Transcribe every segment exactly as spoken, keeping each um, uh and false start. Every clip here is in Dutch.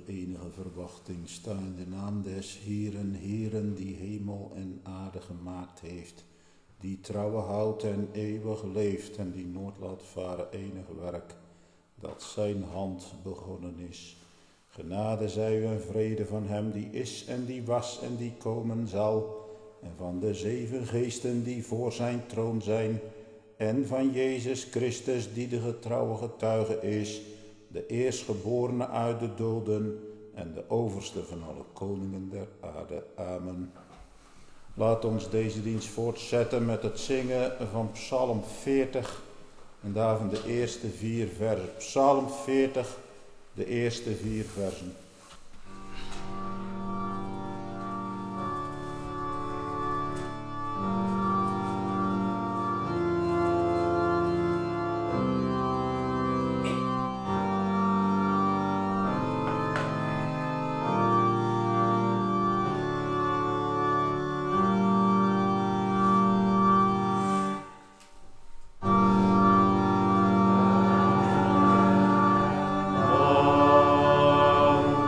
enige verwachting sta in de naam des Heeren, Heeren, die hemel en aarde gemaakt heeft, die trouwe houdt en eeuwig leeft en die nooit laat varen enig werk, dat zijn hand begonnen is. Genade zij u en vrede van hem die is en die was en die komen zal, en van de zeven geesten die voor zijn troon zijn, en van Jezus Christus die de getrouwe getuige is, de eerstgeborene uit de doden en de overste van alle koningen der aarde. Amen. Laat ons deze dienst voortzetten met het zingen van Psalm veertig en daarvan de eerste vier versen. Psalm veertig, de eerste vier versen. Oh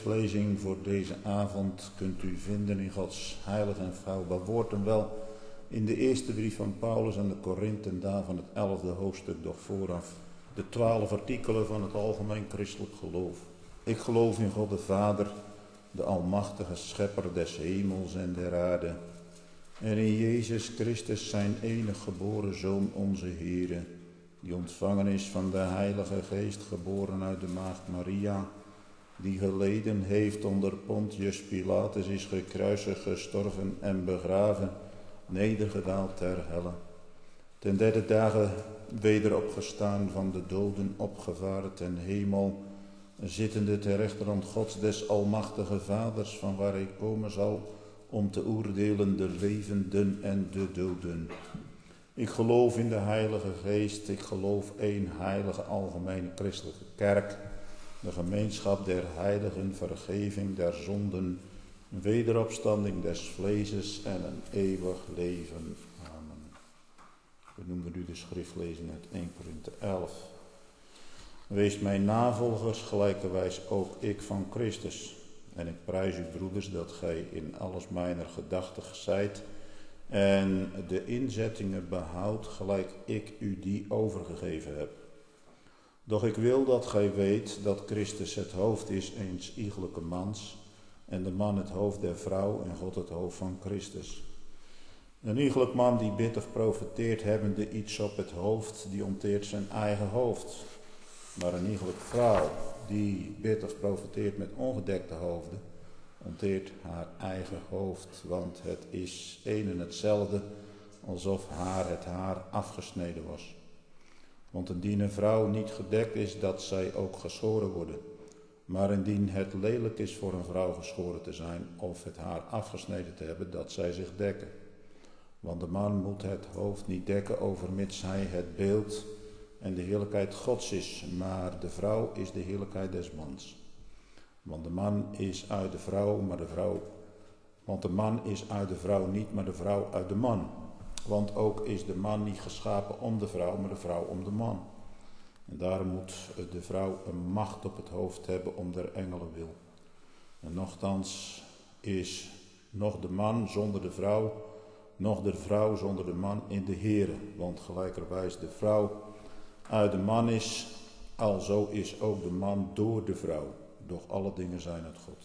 schriftlezing voor deze avond kunt u vinden in Gods heilig en vouwbaar woord en wel in de eerste brief van Paulus aan de Korinthen, daarvan het elfde hoofdstuk, doch vooraf de twaalf artikelen van het algemeen christelijk geloof. Ik geloof in God de Vader, de almachtige schepper des hemels en der aarde, en in Jezus Christus zijn enig geboren Zoon, onze Heere, die ontvangen is van de Heilige Geest, geboren uit de maagd Maria, die geleden heeft onder Pontius Pilatus, is gekruisigd, gestorven en begraven, nedergedaald ter helle. Ten derde dagen weder opgestaan, van de doden opgevaren ten hemel, zittende ter rechterhand Gods des almachtige Vaders, van waar hij komen zal om te oordelen de levenden en de doden. Ik geloof in de Heilige Geest, ik geloof één heilige algemene christelijke kerk, de gemeenschap der heiligen, vergeving der zonden, wederopstanding des vleeses en een eeuwig leven. Amen. We noemen nu de schriftlezing uit eerste Korinthe elf. Wees mijn navolgers, gelijkerwijs ook ik van Christus. En ik prijs u, broeders, dat gij in alles mijner gedachtig zijt en de inzettingen behoudt, gelijk ik u die overgegeven heb. Doch ik wil dat gij weet dat Christus het hoofd is eens iegelijke mans, en de man het hoofd der vrouw, en God het hoofd van Christus. Een iegelijk man die bidt of profeteert, hebbende iets op het hoofd, die onteert zijn eigen hoofd. Maar een iegelijk vrouw die bidt of profeteert met ongedekte hoofden, onteert haar eigen hoofd, want het is een en hetzelfde alsof haar het haar afgesneden was. Want indien een vrouw niet gedekt is, dat zij ook geschoren worden. Maar indien het lelijk is voor een vrouw geschoren te zijn of het haar afgesneden te hebben, dat zij zich dekken. Want de man moet het hoofd niet dekken, overmits hij het beeld en de heerlijkheid Gods is, maar de vrouw is de heerlijkheid des mans. Want de man is uit de vrouw, maar de vrouw, want de man is uit de vrouw niet, maar de vrouw uit de man. Want ook is de man niet geschapen om de vrouw, maar de vrouw om de man. En daarom moet de vrouw een macht op het hoofd hebben om der engelen wil. En nochtans is nog de man zonder de vrouw, nog de vrouw zonder de man in de Heere. Want gelijkerwijs de vrouw uit de man is, alzo is ook de man door de vrouw. Doch alle dingen zijn uit God.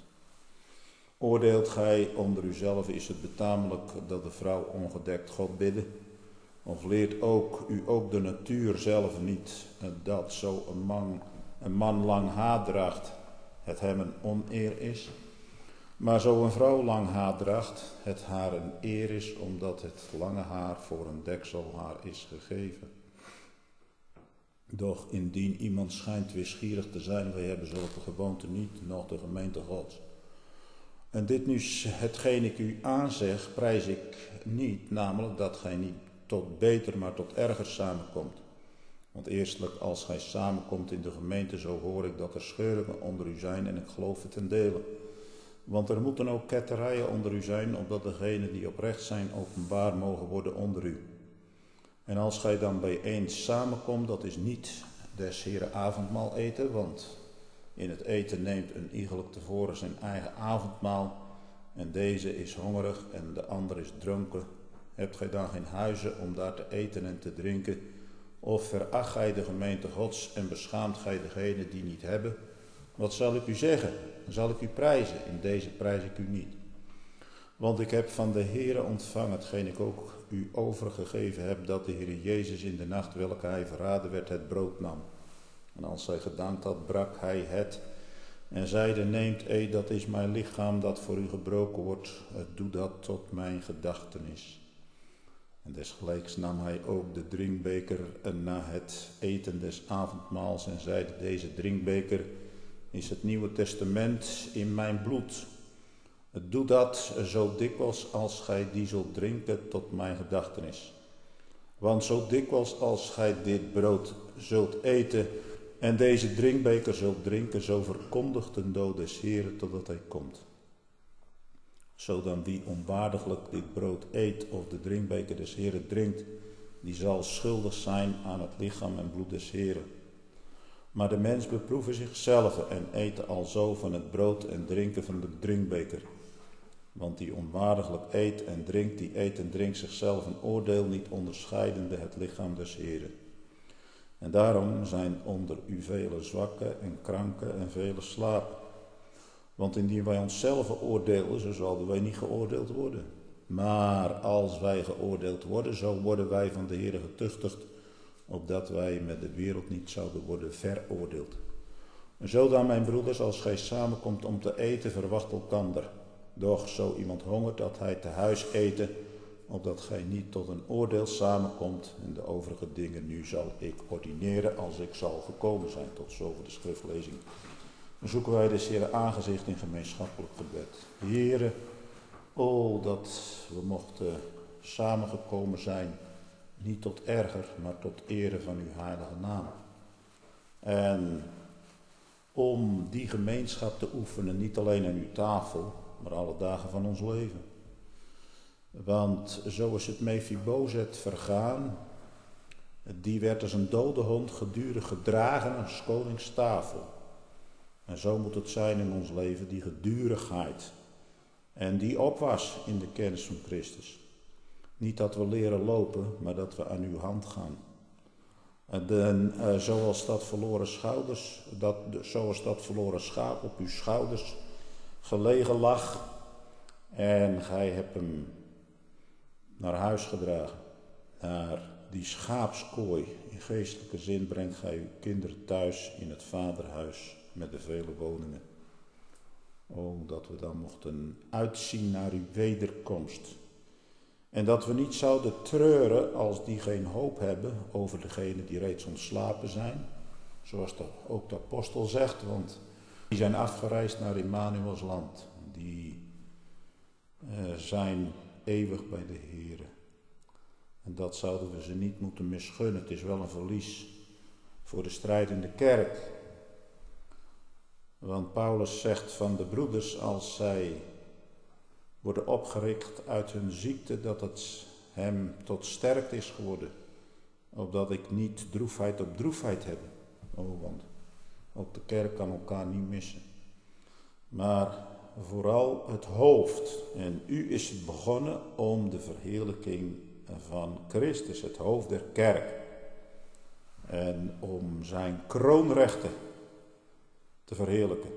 Oordeelt gij onder uzelf, is het betamelijk dat de vrouw ongedekt God bidde? Of leert ook u ook de natuur zelf niet, dat zo een man, een man lang haar draagt, het hem een oneer is? Maar zo een vrouw lang haar draagt, het haar een eer is, omdat het lange haar voor een deksel haar is gegeven. Doch indien iemand schijnt weerschierig te zijn, wij hebben zulke gewoonte niet, nog de gemeente Gods. En dit nu, hetgeen ik u aanzeg, prijs ik niet, namelijk dat gij niet tot beter, maar tot erger samenkomt. Want eerstelijk, als gij samenkomt in de gemeente, zo hoor ik dat er scheuringen onder u zijn, en ik geloof het ten dele. Want er moeten ook ketterijen onder u zijn, opdat degenen die oprecht zijn openbaar mogen worden onder u. En als gij dan bijeen samenkomt, dat is niet des Heere avondmaal eten, want in het eten neemt een iegelijk tevoren zijn eigen avondmaal, en deze is hongerig en de ander is dronken. Hebt gij dan geen huizen om daar te eten en te drinken? Of veracht gij de gemeente Gods en beschaamt gij degenen die niet hebben? Wat zal ik u zeggen? Zal ik u prijzen? In deze prijs ik u niet. Want ik heb van de Heere ontvangen hetgeen ik ook u overgegeven heb, dat de Heere Jezus in de nacht welke hij verraden werd het brood nam. En als hij gedankt had, brak hij het en zeide, neemt, eet, dat is mijn lichaam dat voor u gebroken wordt, doe dat tot mijn gedachtenis. En desgelijks nam hij ook de drinkbeker na het eten des avondmaals en zeide, deze drinkbeker is het Nieuwe Testament in mijn bloed. Doe dat zo dikwijls als gij die zult drinken tot mijn gedachtenis. Want zo dikwijls als gij dit brood zult eten en deze drinkbeker zult drinken, zo verkondigt de dood des Heeren totdat hij komt. Zo dan wie onwaardiglijk dit brood eet of de drinkbeker des Heeren drinkt, die zal schuldig zijn aan het lichaam en bloed des Heeren. Maar de mens beproeven zichzelf en eten alzo van het brood en drinken van de drinkbeker. Want die onwaardiglijk eet en drinkt, die eet en drinkt zichzelf een oordeel niet onderscheidende het lichaam des Heren. En daarom zijn onder u vele zwakken en kranken en vele slapen. Want indien wij onszelf oordelen, zo zouden wij niet geoordeeld worden. Maar als wij geoordeeld worden, zo worden wij van de Heere getuchtigd, opdat wij met de wereld niet zouden worden veroordeeld. En zo dan, mijn broeders, als gij samenkomt om te eten, verwacht elkander. Doch zo iemand hongert, dat hij te huis eten, opdat gij niet tot een oordeel samenkomt. En de overige dingen nu zal ik ordineren, als ik zal gekomen zijn. Tot zover de schriftlezing. Dan zoeken wij des Heere aangezicht in gemeenschappelijk gebed. Heere, o dat we mochten samengekomen zijn, niet tot erger, maar tot ere van uw heilige naam. En om die gemeenschap te oefenen, niet alleen aan uw tafel, maar alle dagen van ons leven. Want zo is het Mephibozet vergaan, die werd als een dode hond gedurig gedragen aan 's konings tafel. En zo moet het zijn in ons leven, die gedurigheid. En die opwas in de kennis van Christus. Niet dat we leren lopen, maar dat we aan uw hand gaan. En de, uh, zoals dat verloren schouders, dat, zoals dat verloren schaap op uw schouders gelegen lag. En gij hebt hem naar huis gedragen. Naar die schaapskooi. In geestelijke zin brengt gij uw kinderen thuis in het vaderhuis met de vele woningen. O, dat we dan mochten uitzien naar uw wederkomst. En dat we niet zouden treuren als die geen hoop hebben over degenen die reeds ontslapen zijn. Zoals de, ook de apostel zegt, want die zijn afgereisd naar Immanuels land. Die uh, zijn eeuwig bij de Heere. En dat zouden we ze niet moeten misgunnen. Het is wel een verlies voor de strijd in de kerk. Want Paulus zegt van de broeders, als zij worden opgericht uit hun ziekte, dat het hem tot sterkte is geworden. Opdat ik niet droefheid op droefheid heb. Oh, want ook de kerk kan elkaar niet missen. Maar vooral het hoofd. En u is het begonnen om de verheerlijking van Christus, het hoofd der kerk. En om zijn kroonrechten te verheerlijken.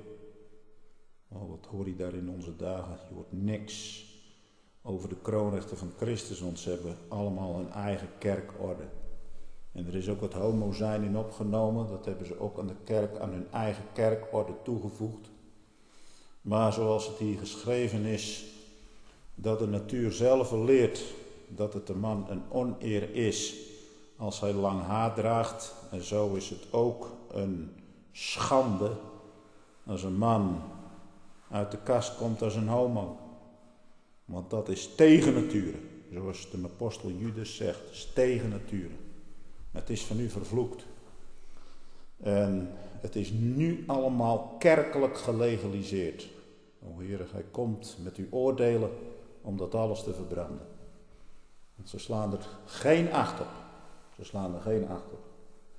Oh, wat hoor je daar in onze dagen? Je hoort niks over de kroonrechten van Christus, want ze hebben allemaal hun eigen kerkorde. En er is ook het homo zijn in opgenomen, dat hebben ze ook aan de kerk, aan hun eigen kerkorde toegevoegd. Maar zoals het hier geschreven is, dat de natuur zelf leert dat het de man een oneer is als hij lang haar draagt. En zo is het ook een schande als een man uit de kast komt als een homo. Want dat is tegen nature. Zoals de apostel Judas zegt, het is tegen nature. Het is van u vervloekt. En het is nu allemaal kerkelijk gelegaliseerd. O Heere, gij komt met uw oordelen om dat alles te verbranden. Want ze slaan er geen acht op. Ze slaan er geen acht op.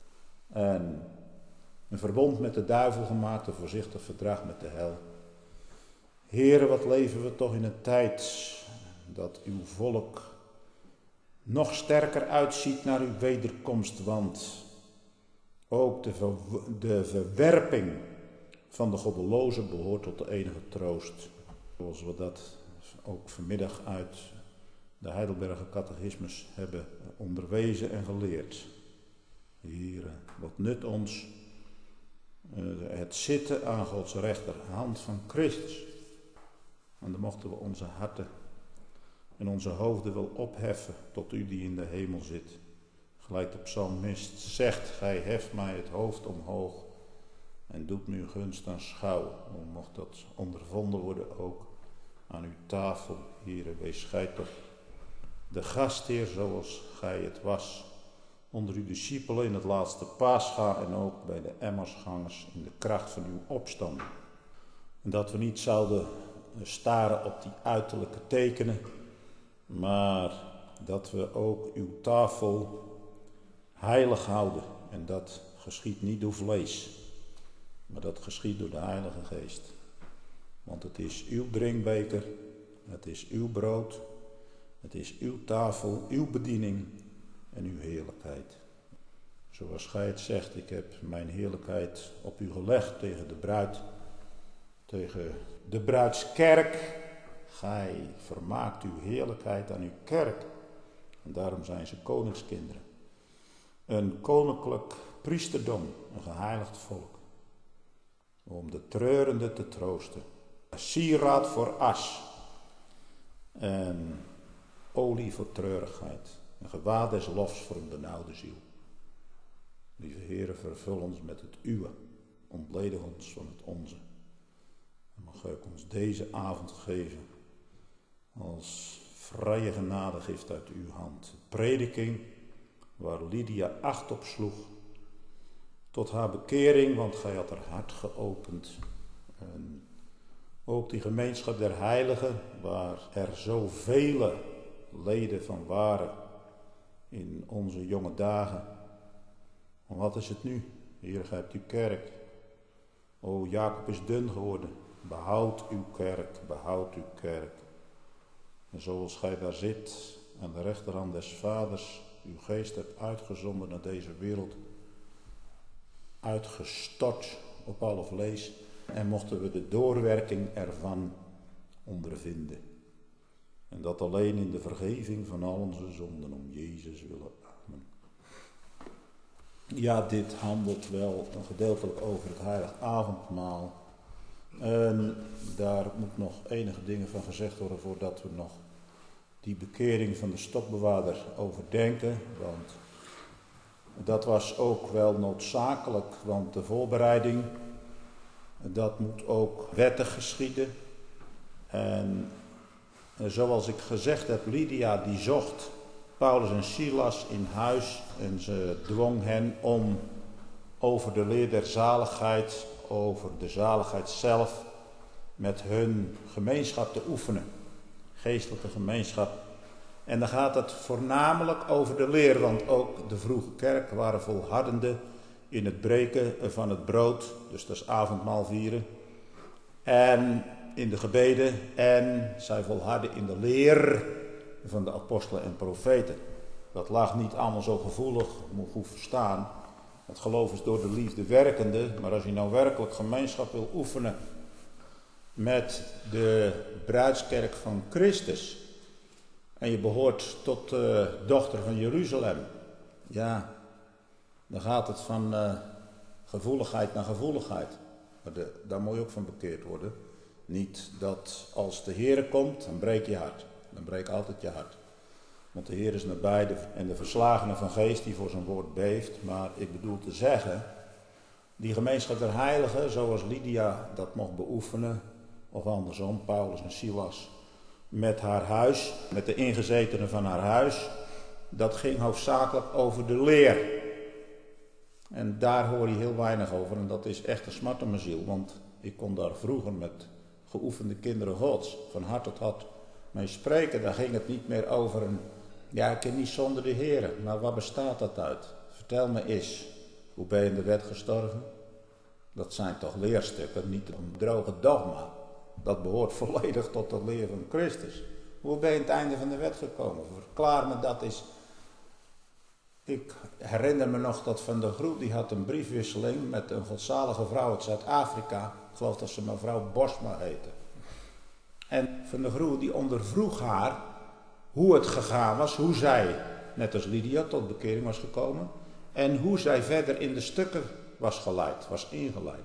En een verbond met de duivel gemaakt, een voorzichtig verdrag met de hel. Heere, wat leven we toch in een tijd dat uw volk nog sterker uitziet naar uw wederkomst, want ook de, ver, de verwerping van de goddelozen behoort tot de enige troost. Zoals we dat ook vanmiddag uit de Heidelberger catechismus hebben onderwezen en geleerd. Heere, wat nut ons uh, het zitten aan Gods rechterhand van Christus. En dan mochten we onze harten en onze hoofden wel opheffen tot u die in de hemel zit. Gelijk de psalmist zegt, gij heft mij het hoofd omhoog en doet me uw gunst aanschouwen. O, mocht dat ondervonden worden ook aan uw tafel, Heere, wees gij toch de gastheer zoals gij het was onder uw discipelen in het laatste Pascha en ook bij de Emmausgangers in de kracht van uw opstanding. En dat we niet zouden staren op die uiterlijke tekenen, maar dat we ook uw tafel heilig houden en dat geschiet niet door vlees, maar dat geschiet door de Heilige Geest. Want het is uw drinkbeker, het is uw brood, het is uw tafel, uw bediening en uw heerlijkheid. Zoals gij het zegt, ik heb mijn heerlijkheid op u gelegd tegen de bruid, tegen de bruidskerk. Gij vermaakt uw heerlijkheid aan uw kerk. En daarom zijn ze koningskinderen. Een koninklijk priesterdom, een geheiligd volk. Om de treurende te troosten. Een sieraad voor as. En olie voor treurigheid. Een gewaad des lofs voor een benauwde ziel. Lieve Heere, vervul ons met het uwe. Ontledig ons van het onze. En mag u ons deze avond geven als vrije genadegift uit uw hand. Prediking waar Lydia acht op sloeg. Tot haar bekering, want gij had haar hart geopend. En ook die gemeenschap der heiligen, waar er zoveel leden van waren in onze jonge dagen. En wat is het nu? Heer, gij hebt uw kerk. O, Jacob is dun geworden. Behoud uw kerk, behoud uw kerk. En zoals gij daar zit, aan de rechterhand des Vaders, uw geest hebt uitgezonden naar deze wereld, uitgestort op alle vlees, en mochten we de doorwerking ervan ondervinden. En dat alleen in de vergeving van al onze zonden om Jezus willen. Amen. Ja, dit handelt wel gedeeltelijk over het heilig avondmaal. En daar moet nog enige dingen van gezegd worden voordat we nog die bekering van de stokbewaarder overdenken. Want dat was ook wel noodzakelijk, want de voorbereiding, dat moet ook wettig geschieden. En zoals ik gezegd heb, Lydia die zocht Paulus en Silas in huis en ze dwong hen om over de leer der zaligheid, over de zaligheid zelf, met hun gemeenschap te oefenen. Geestelijke gemeenschap. En dan gaat het voornamelijk over de leer, want ook de vroege kerk waren volhardende in het breken van het brood, dus dat is avondmaal vieren. En in de gebeden, en zij volharden in de leer van de apostelen en profeten. Dat lag niet allemaal zo gevoelig, moet goed verstaan. Het geloof is door de liefde werkende, maar als je nou werkelijk gemeenschap wil oefenen met de bruidskerk van Christus en je behoort tot de dochter van Jeruzalem, ja, dan gaat het van uh, gevoeligheid naar gevoeligheid. Maar de, daar moet je ook van bekeerd worden. Niet dat als de Heere komt, dan breek je hart. Dan breekt altijd je hart. Want de Heer is nabij de, en de verslagene van geest die voor zijn woord beeft. Maar ik bedoel te zeggen, die gemeenschap der heiligen, zoals Lydia dat mocht beoefenen, of andersom, Paulus en Silas, met haar huis, met de ingezetenen van haar huis, dat ging hoofdzakelijk over de leer. En daar hoor je heel weinig over en dat is echt een smart in mijn ziel, want ik kon daar vroeger met geoefende kinderen Gods, van hart tot hart, mee spreken. Daar ging het niet meer over een, ja, ik ken niet zonder de Heer, maar wat bestaat dat uit? Vertel me eens, hoe ben je in de wet gestorven? Dat zijn toch leerstukken, niet een droge dogma. Dat behoort volledig tot de leer van Christus. Hoe ben je aan het einde van de wet gekomen? Verklaar me dat eens. Ik herinner me nog dat Van der Groe, die had een briefwisseling met een godzalige vrouw uit Zuid-Afrika. Ik geloof dat ze mevrouw Bosma heette. En Van der Groe die ondervroeg haar hoe het gegaan was, hoe zij, net als Lydia, tot bekering was gekomen. En hoe zij verder in de stukken was geleid, was ingeleid.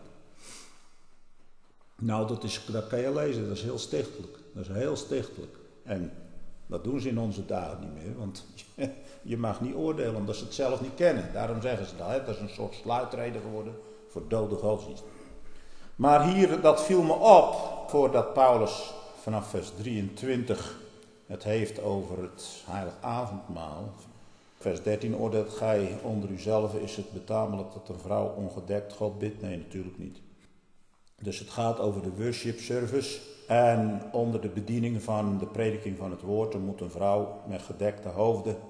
Nou, dat, is, dat kan je lezen, dat is heel stichtelijk. Dat is heel stichtelijk. En dat doen ze in onze dagen niet meer, want je mag niet oordelen omdat ze het zelf niet kennen. Daarom zeggen ze dat, hè? Dat is een soort sluitreden geworden voor dode godsdienst. Maar hier, dat viel me op, voordat Paulus vanaf vers drieëntwintig het heeft over het heilig avondmaal. Vers dertien, oordeelt gij onder uzelf, is het betamelijk dat een vrouw ongedekt God bidt? Nee, natuurlijk niet. Dus het gaat over de worship service en onder de bediening van de prediking van het woord, dan moet een vrouw met gedekte hoofden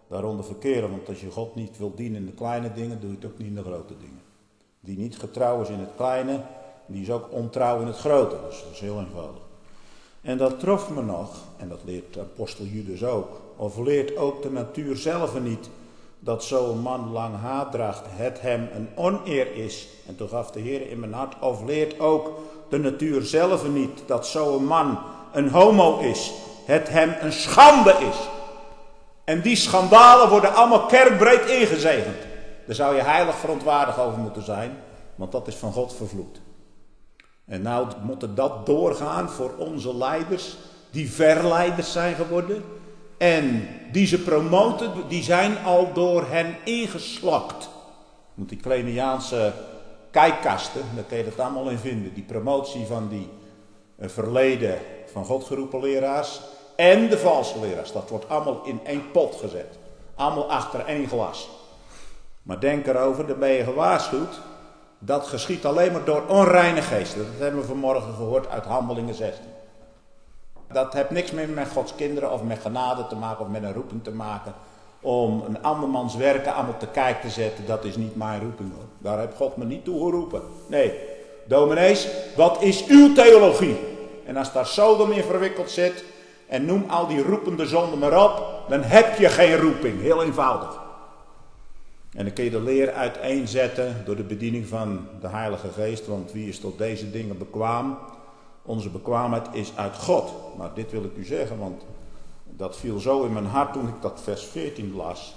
daaronder verkeren. Want als je God niet wil dienen in de kleine dingen, doe je het ook niet in de grote dingen. Die niet getrouw is in het kleine, die is ook ontrouw in het grote. Dus dat is heel eenvoudig. En dat trof me nog, en dat leert apostel Judas ook, of leert ook de natuur zelf niet, dat zo'n man lang haar draagt, het hem een oneer is. En toen gaf de Heer in mijn hart, of leert ook de natuur zelf niet, dat zo'n man een homo is, het hem een schande is. En die schandalen worden allemaal kerkbreed ingezegend. Daar zou je heilig verontwaardigd over moeten zijn, want dat is van God vervloekt. En nou moet dat doorgaan voor onze leiders, die verleiders zijn geworden. En die ze promoten, die zijn al door hen ingeslakt. Moet die Kleiniaanse kijkkasten, daar kun je dat allemaal in vinden. Die promotie van die uh, verleden van God geroepen leraars en de valse leraars. Dat wordt allemaal in één pot gezet. Allemaal achter één glas. Maar denk erover, dan ben je gewaarschuwd. Dat geschiet alleen maar door onreine geesten. Dat hebben we vanmorgen gehoord uit Handelingen zestien. Dat heeft niks meer met Gods kinderen of met genade te maken of met een roeping te maken. Om een andermans werken allemaal te kijk te zetten, dat is niet mijn roeping hoor. Daar heeft God me niet toe geroepen. Nee, dominees, wat is uw theologie? En als daar Sodom in verwikkeld zit en noem al die roepende zonden maar op, dan heb je geen roeping. Heel eenvoudig. En dan kun je de leer uiteenzetten door de bediening van de Heilige Geest, want wie is tot deze dingen bekwaam? Onze bekwaamheid is uit God. Maar dit wil ik u zeggen, want dat viel zo in mijn hart toen ik dat vers veertien las.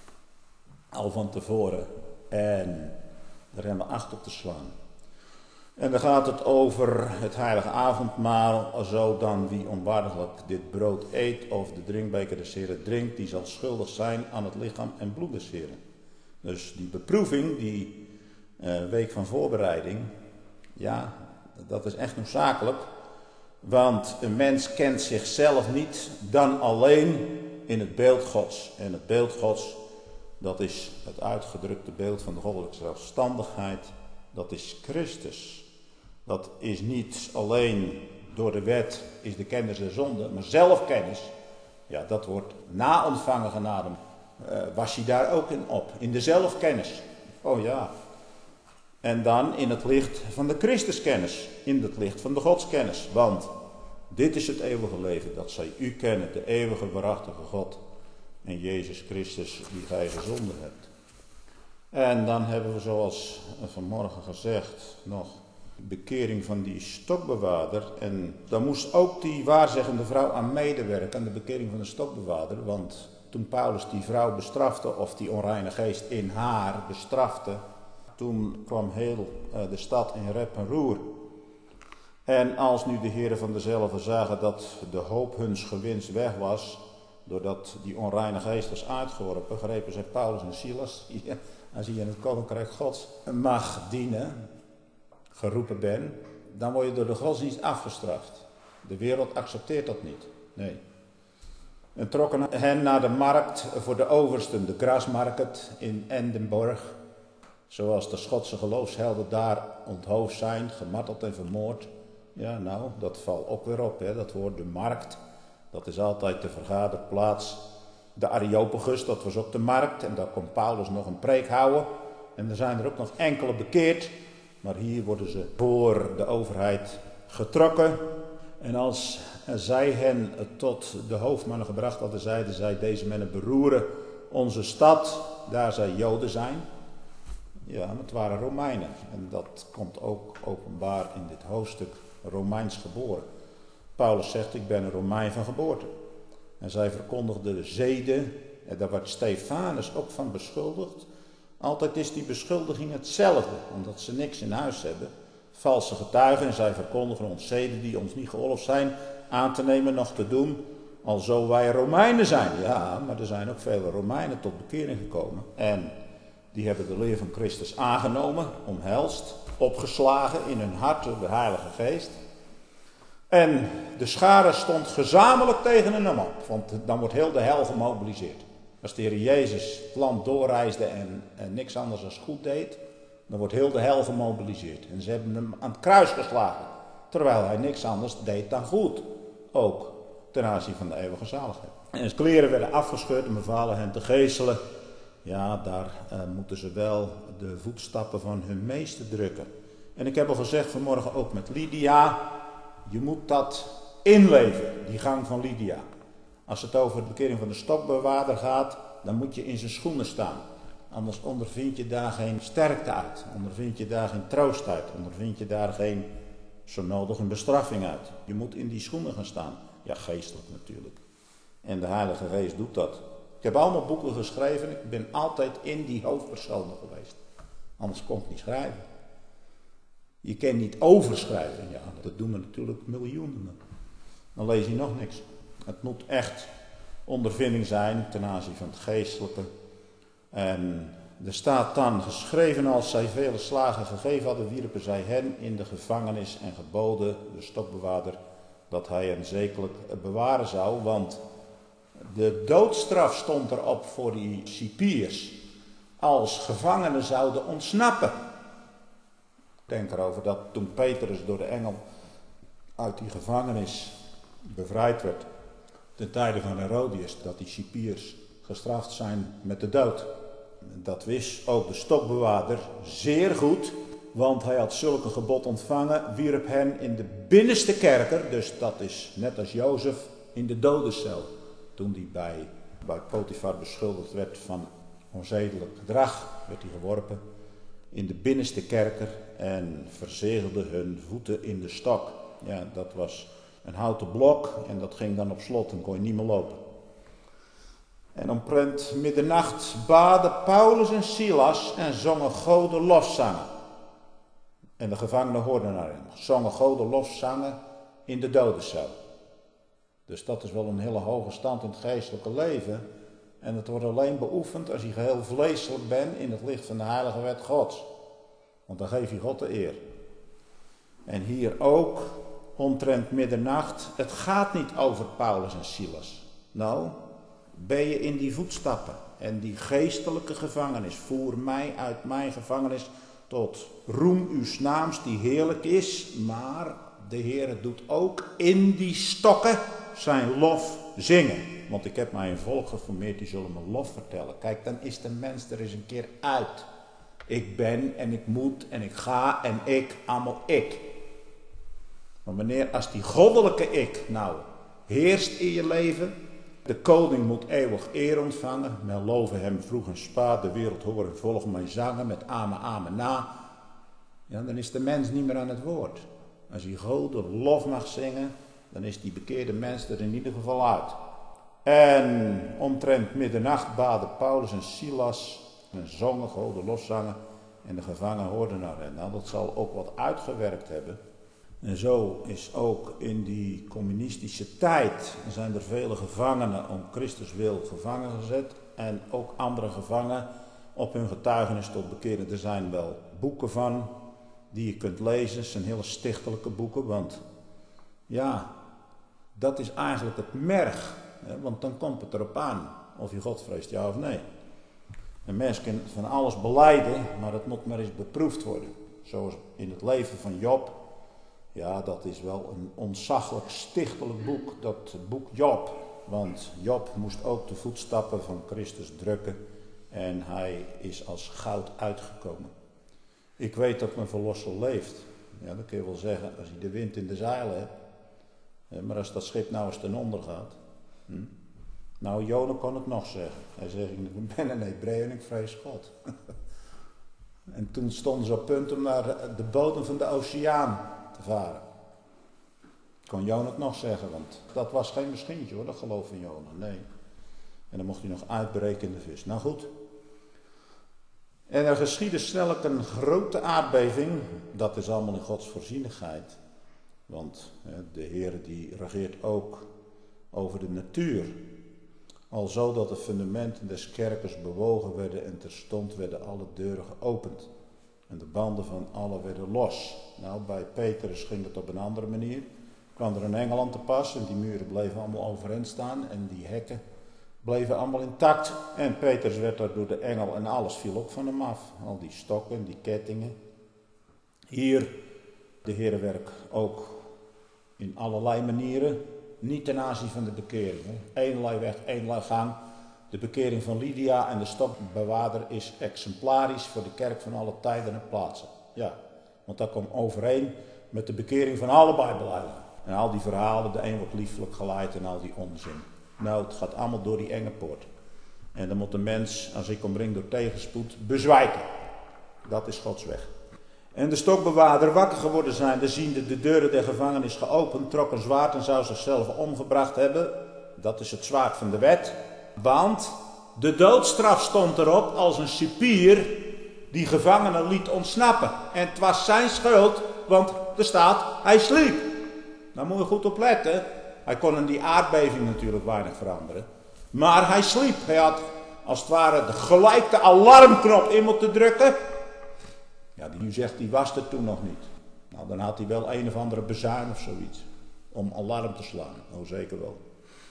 Al van tevoren. En daar hebben we acht op te slaan. En dan gaat het over het heilige avondmaal. Zo dan wie onwaardiglijk dit brood eet of de drinkbeker des Heren drinkt, die zal schuldig zijn aan het lichaam en bloed des Heren. Dus die beproeving, die uh, week van voorbereiding, ja, dat is echt noodzakelijk. Want een mens kent zichzelf niet dan alleen in het beeld Gods. En het beeld Gods, dat is het uitgedrukte beeld van de goddelijke zelfstandigheid. Dat is Christus. Dat is niet alleen door de wet is de kennis der zonde, maar zelfkennis. Ja, dat wordt na ontvangen genade. Uh, was hij daar ook in op, in de zelfkennis. Oh ja. En dan in het licht van de Christuskennis, in het licht van de godskennis. Want dit is het eeuwige leven, dat zij u kennen, de eeuwige waarachtige God en Jezus Christus die gij gezonden hebt. En dan hebben we zoals vanmorgen gezegd nog bekering van die stokbewaarder. En dan moest ook die waarzeggende vrouw aan medewerken aan de bekering van de stokbewaarder. Want toen Paulus die vrouw bestrafte, of die onreine geest in haar bestrafte, toen kwam heel uh, de stad in rep en roer. En als nu de heren van dezelfde zagen dat de hoop huns gewinst weg was, doordat die onreine geest was uitgeworpen, grepen zij Paulus en Silas, die, als je in het koninkrijk Gods mag dienen, geroepen bent, dan word je door de godsdienst afgestraft. De wereld accepteert dat niet. Nee. En trokken hen naar de markt voor de oversten, de Grasmarkt in Edinburgh, zoals de Schotse geloofshelden daar onthoofd zijn, gemarteld en vermoord. Ja, nou, dat valt ook weer op, hè. Dat woord de markt, dat is altijd de vergaderplaats. De Areopagus, dat was ook de markt, en daar kon Paulus nog een preek houden. En er zijn er ook nog enkele bekeerd, maar hier worden ze voor de overheid getrokken. En als zij hen tot de hoofdmannen gebracht hadden, zeiden zij, deze mannen beroeren onze stad, daar zij Joden zijn. Ja, maar het waren Romeinen. En dat komt ook openbaar in dit hoofdstuk, Romeins geboren. Paulus zegt, ik ben een Romein van geboorte. En zij verkondigden de zeden, en daar werd Stefanus ook van beschuldigd. Altijd is die beschuldiging hetzelfde, omdat ze niks in huis hebben. Valse getuigen, en zij verkondigen ons zeden die ons niet geoorloofd zijn aan te nemen, nog te doen, alzo wij Romeinen zijn. Ja, maar er zijn ook vele Romeinen tot bekering gekomen. En die hebben de leer van Christus aangenomen, omhelst, opgeslagen in hun hart door de Heilige Geest. En de schare stond gezamenlijk tegen hem op, want dan wordt heel de hel gemobiliseerd. Als de Heer Jezus het land doorreisde en, en niks anders dan goed deed, dan wordt heel de hel gemobiliseerd. En ze hebben hem aan het kruis geslagen, terwijl hij niks anders deed dan goed. Ook ten aanzien van de eeuwige zaligheid. En de kleren werden afgescheurd en bevalen hen te geeselen. Ja, daar uh, moeten ze wel de voetstappen van hun meester drukken. En ik heb al gezegd vanmorgen ook met Lydia, je moet dat inleven, die gang van Lydia. Als het over de bekering van de stokbewaarder gaat, dan moet je in zijn schoenen staan. Anders ondervind je daar geen sterkte uit, ondervind je daar geen troost uit, ondervind je daar geen, zo nodig, een bestraffing uit. Je moet in die schoenen gaan staan. Ja, geestelijk natuurlijk. En de Heilige Geest doet dat. Ik heb allemaal boeken geschreven, ik ben altijd in die hoofdpersonen geweest. Anders kon ik niet schrijven. Je kan niet overschrijven, ja, dat doen we natuurlijk miljoenen. Dan lees je nog niks. Het moet echt ondervinding zijn ten aanzien van het geestelijke. En er staat dan geschreven, als zij vele slagen gegeven hadden, wierpen zij hen in de gevangenis en geboden de stokbewaarder dat hij hen zekerlijk bewaren zou, want de doodstraf stond erop voor die cipiers als gevangenen zouden ontsnappen. Denk erover dat toen Petrus door de engel uit die gevangenis bevrijd werd, ten tijde van Herodias, dat die cipiers gestraft zijn met de dood. Dat wist ook de stokbewaarder zeer goed, want hij had zulke gebod ontvangen, wierp hen in de binnenste kerker, dus dat is net als Jozef in de dodencel. Toen hij bij, bij Potifar beschuldigd werd van onzedelijk gedrag, werd hij geworpen in de binnenste kerker en verzegelde hun voeten in de stok. Ja, dat was een houten blok en dat ging dan op slot en kon je niet meer lopen. En omtrent middernacht baden Paulus en Silas en zongen Gode lofzangen. En de gevangenen hoorden naar hen. Zongen Gode lofzangen in de dodencel. Dus dat is wel een hele hoge stand in het geestelijke leven. En het wordt alleen beoefend als je geheel vleeselijk bent in het licht van de heilige wet Gods. Want dan geef je God de eer. En hier ook omtrent middernacht. Het gaat niet over Paulus en Silas. Nou, ben je in die voetstappen en die geestelijke gevangenis. Voer mij uit mijn gevangenis tot roem uws naams die heerlijk is. Maar de Heer doet ook in die stokken zijn lof zingen. Want ik heb mij een volk geformeerd, die zullen mijn lof vertellen. Kijk, dan is de mens er eens een keer uit. Ik ben en ik moet en ik ga en ik, allemaal ik. Maar wanneer, als die goddelijke ik nou heerst in je leven, de koning moet eeuwig eer ontvangen, men loven hem vroeg en spaat, de wereld horen volgen mijn zangen met amen, amen na. Ja, dan is de mens niet meer aan het woord. Als hij God de lof mag zingen, dan is die bekeerde mens er in ieder geval uit. En omtrent middernacht baden Paulus en Silas en zongen God de lofzangen en de gevangenen hoorden naar hen. Nou, dat zal ook wat uitgewerkt hebben. En zo is ook in die communistische tijd zijn er vele gevangenen om Christus wil gevangen gezet. En ook andere gevangenen op hun getuigenis tot bekeren. Er zijn wel boeken van die je kunt lezen. Het zijn hele stichtelijke boeken. Want ja, dat is eigenlijk het merg. Hè, want dan komt het erop aan of je God vreest, ja of nee. Een mens kan van alles belijden, maar het moet maar eens beproefd worden. Zoals in het leven van Job. Ja, dat is wel een ontzaglijk stichtelijk boek, dat boek Job. Want Job moest ook de voetstappen van Christus drukken en hij is als goud uitgekomen. Ik weet dat mijn verlosser leeft. Ja, dat kun je wel zeggen als hij de wind in de zeilen hebt. Maar als dat schip nou eens ten onder gaat. Hm? Nou, Jona kon het nog zeggen. Hij zegt, ik ben een Hebreeër en ik vrees God. En toen stonden ze op punt om naar de bodem van de oceaan te varen. Kon Jona het nog zeggen, want dat was geen misschientje hoor, dat geloof van Jona, nee. En dan mocht hij nog uitbreken in de vis. Nou goed. En er geschiedde snellijk een grote aardbeving, dat is allemaal in Gods voorzienigheid. Want hè, de Heer die regeert ook over de natuur. Alzo dat de fundamenten des kerkers bewogen werden en terstond werden alle deuren geopend. En de banden van alle werden los. Nou, bij Petrus ging het op een andere manier. Kwam er een engel aan te pas en die muren bleven allemaal overeind staan en die hekken bleven allemaal intact. En Petrus werd daar door de engel en alles viel ook van hem af. Al die stokken, die kettingen. Hier, de Heere werkt ook in allerlei manieren. niet ten aanzien van de bekering. Eén weg, één gang. De bekering van Lydia en de stokbewaarder is exemplarisch voor de kerk van alle tijden en plaatsen. Ja, want dat komt overeen met de bekering van alle Bijbelijnen. En al die verhalen, de een wordt liefelijk geleid en al die onzin. Nou, het gaat allemaal door die enge poort. En dan moet de mens, als ik omring door tegenspoed, bezwijken. Dat is Gods weg. En de stokbewaarder, wakker geworden zijnde, ziende de deuren der gevangenis geopend, trok een zwaard en zou zichzelf omgebracht hebben. Dat is het zwaard van de wet. Want de doodstraf stond erop als een cipier die gevangenen liet ontsnappen. En het was zijn schuld, want er staat, hij sliep. Daar moet je goed op letten. Hij kon in die aardbeving natuurlijk weinig veranderen. Maar hij sliep. Hij had als het ware de gelijk de alarmknop in moeten drukken. Ja, die nu zegt, die was er toen nog niet. Nou, dan had hij wel een of andere bezuin of zoiets. Om alarm te slaan. Oh, zeker wel.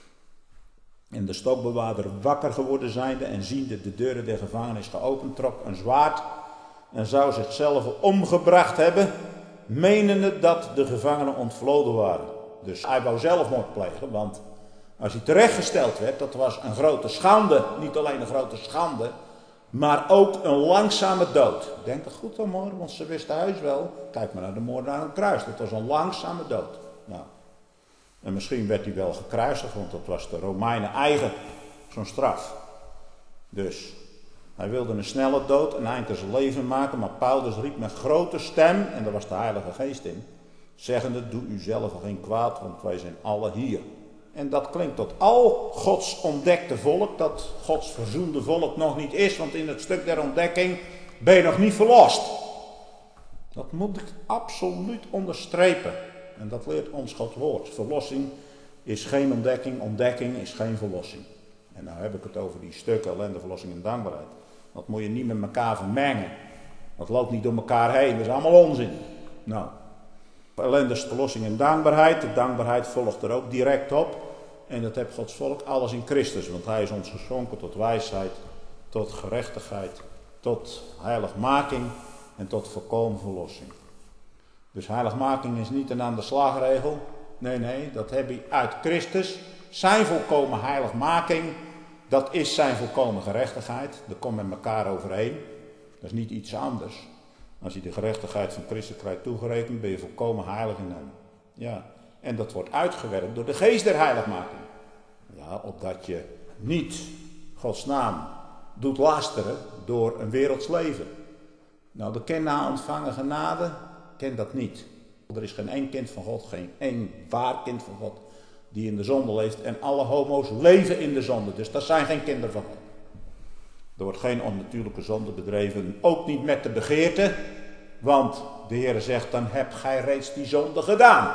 En de stokbewaarder wakker geworden zijnde en ziende de deuren der gevangenis geopend, trok een zwaard en zou zichzelf omgebracht hebben, menende dat de gevangenen ontvloden waren. Dus hij wou zelfmoord plegen, want als hij terechtgesteld werd, dat was een grote schande. Niet alleen een grote schande, maar ook een langzame dood. Denk er goed aan, hoor, want ze wisten huis wel. Kijk maar naar de moord aan het kruis, dat was een langzame dood. Nou. En misschien werd hij wel gekruisigd, want dat was de Romeinen eigen, zo'n straf. Dus hij wilde een snelle dood, een eind aan zijn leven maken, maar Paulus riep met grote stem, en daar was de Heilige Geest in, zeggende, doe u zelf geen kwaad, want wij zijn alle hier. En dat klinkt tot al Gods ontdekte volk, dat Gods verzoende volk nog niet is, want in het stuk der ontdekking ben je nog niet verlost. Dat moet ik absoluut onderstrepen. En dat leert ons Gods woord. Verlossing is geen ontdekking, ontdekking is geen verlossing. En nou heb ik het over die stukken ellende, verlossing en dankbaarheid. Dat moet je niet met elkaar vermengen. Dat loopt niet door elkaar heen, dat is allemaal onzin. Nou, ellende is verlossing en dankbaarheid. De dankbaarheid volgt er ook direct op. En dat heeft Gods volk alles in Christus. Want hij is ons geschonken tot wijsheid, tot gerechtigheid, tot heiligmaking en tot volkomen verlossing. Dus heiligmaking is niet een aan de slagregel. Nee, nee, dat heb je uit Christus. Zijn volkomen heiligmaking, dat is zijn volkomen gerechtigheid. Dat komt met elkaar overeen. Dat is niet iets anders. Als je de gerechtigheid van Christus krijgt toegerekend, ben je volkomen heilig in hem. Ja, en dat wordt uitgewerkt door de geest der heiligmaking. Ja, opdat je niet Gods naam doet lasteren door een werelds leven. Nou, de ken na ontvangen genade, ken dat niet. Er is geen één kind van God, geen één waar kind van God die in de zonde leeft. En alle homo's leven in de zonde, dus dat zijn geen kinderen van God. Er wordt geen onnatuurlijke zonde bedreven, ook niet met de begeerte. Want de Heer zegt, dan hebt gij reeds die zonde gedaan.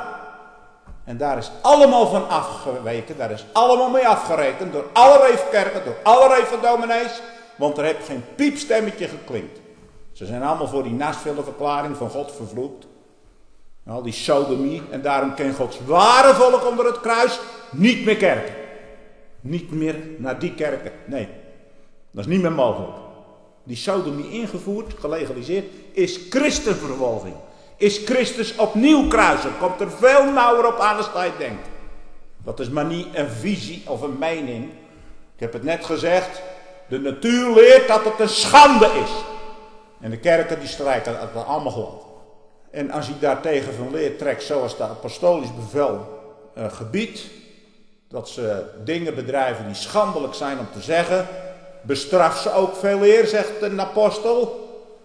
En daar is allemaal van afgeweken, daar is allemaal mee afgerekend. Door alle reefkerken, door alle reefverdominees. Want er heeft geen piepstemmetje geklinkt. Ze zijn allemaal voor die nasville verklaring van God vervloekt. Al die sodomie. En daarom kent Gods ware volk onder het kruis niet meer kerken. Niet meer naar die kerken. Nee, dat is niet meer mogelijk. Die sodomie ingevoerd, gelegaliseerd, is christenvervolging. Is Christus opnieuw kruisen. Komt er veel nauwer op aan als je denkt. Dat is maar niet een visie of een mening. Ik heb het net gezegd. De natuur leert dat het een schande is. En de kerken die strijken het allemaal glad. En als hij daartegen van leer trekt, zoals de apostolisch bevel uh, gebiedt, dat ze dingen bedrijven die schandelijk zijn om te zeggen, bestraf ze ook veel eer, zegt een apostel.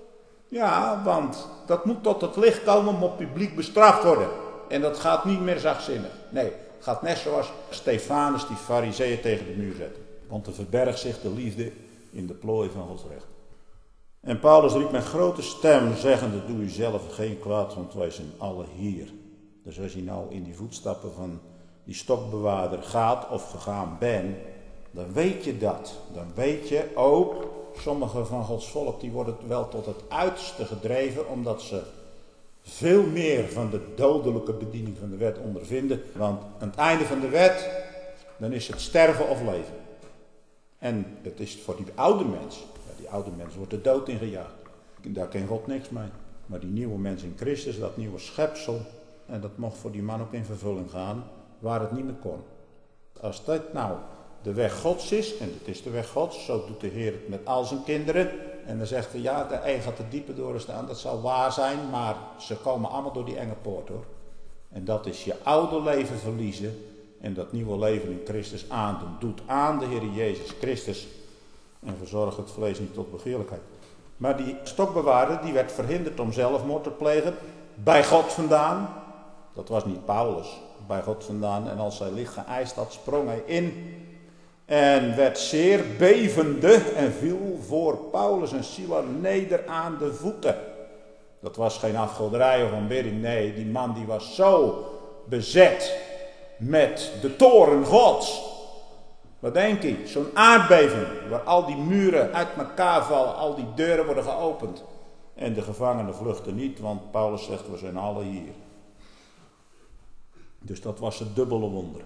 Ja, want dat moet tot het licht komen, moet publiek bestraft worden. En dat gaat niet meer zachtzinnig. Nee, het gaat net zoals Stefanus die fariseeën tegen de muur zette. Want er verbergt zich de liefde in de plooi van Gods recht. En Paulus riep met grote stem, zeggende, doe u zelf geen kwaad, want wij zijn alle hier. Dus als je nou in die voetstappen van die stokbewaarder gaat of gegaan bent, dan weet je dat. Dan weet je ook, sommige van Gods volk, die worden wel tot het uiterste gedreven, omdat ze veel meer van de dodelijke bediening van de wet ondervinden. Want aan het einde van de wet, dan is het sterven of leven. En het is voor die oude mens, ja, die oude mens wordt de dood ingejaagd. Daar kent God niks mee. Maar die nieuwe mens in Christus, dat nieuwe schepsel, en dat mocht voor die man ook in vervulling gaan. waar het niet meer kon. Als dit nou de weg Gods is, en het is de weg Gods, zo doet de Heer het met al zijn kinderen. En dan zegt hij, ja, de een gaat de diepe door staan, dat zal waar zijn, maar ze komen allemaal door die enge poort hoor. En dat is je oude leven verliezen en dat nieuwe leven in Christus aandoen. Doet aan de Heer Jezus Christus en verzorg het vlees niet tot begeerlijkheid. Maar die stokbewaarder, die werd verhinderd om zelfmoord te plegen, bij God vandaan. Dat was niet Paulus, bij God vandaan. En als hij licht geëist had, sprong hij in en werd zeer bevende en viel voor Paulus en Silas neder aan de voeten. Dat was geen afgoderij of aanbidding, nee, die man die was zo bezet met de toorn Gods. Wat denk je? Zo'n aardbeving waar al die muren uit elkaar vallen, al die deuren worden geopend. En de gevangenen vluchten niet, want Paulus zegt, we zijn alle hier. Dus dat was het dubbele wonder.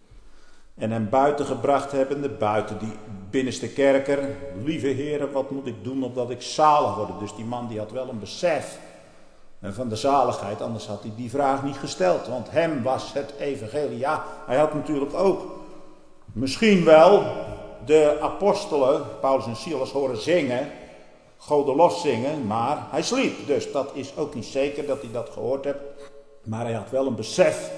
En hem buiten gebracht hebbende, buiten die binnenste kerker. Lieve heren, wat moet ik doen opdat ik zalig word? Dus die man die had wel een besef van de zaligheid, anders had hij die vraag niet gesteld. Want hem was het evangelie, ja, hij had natuurlijk ook misschien wel de apostelen, Paulus en Silas, horen zingen, godelof zingen, maar hij sliep. Dus dat is ook niet zeker dat hij dat gehoord heeft. Maar hij had wel een besef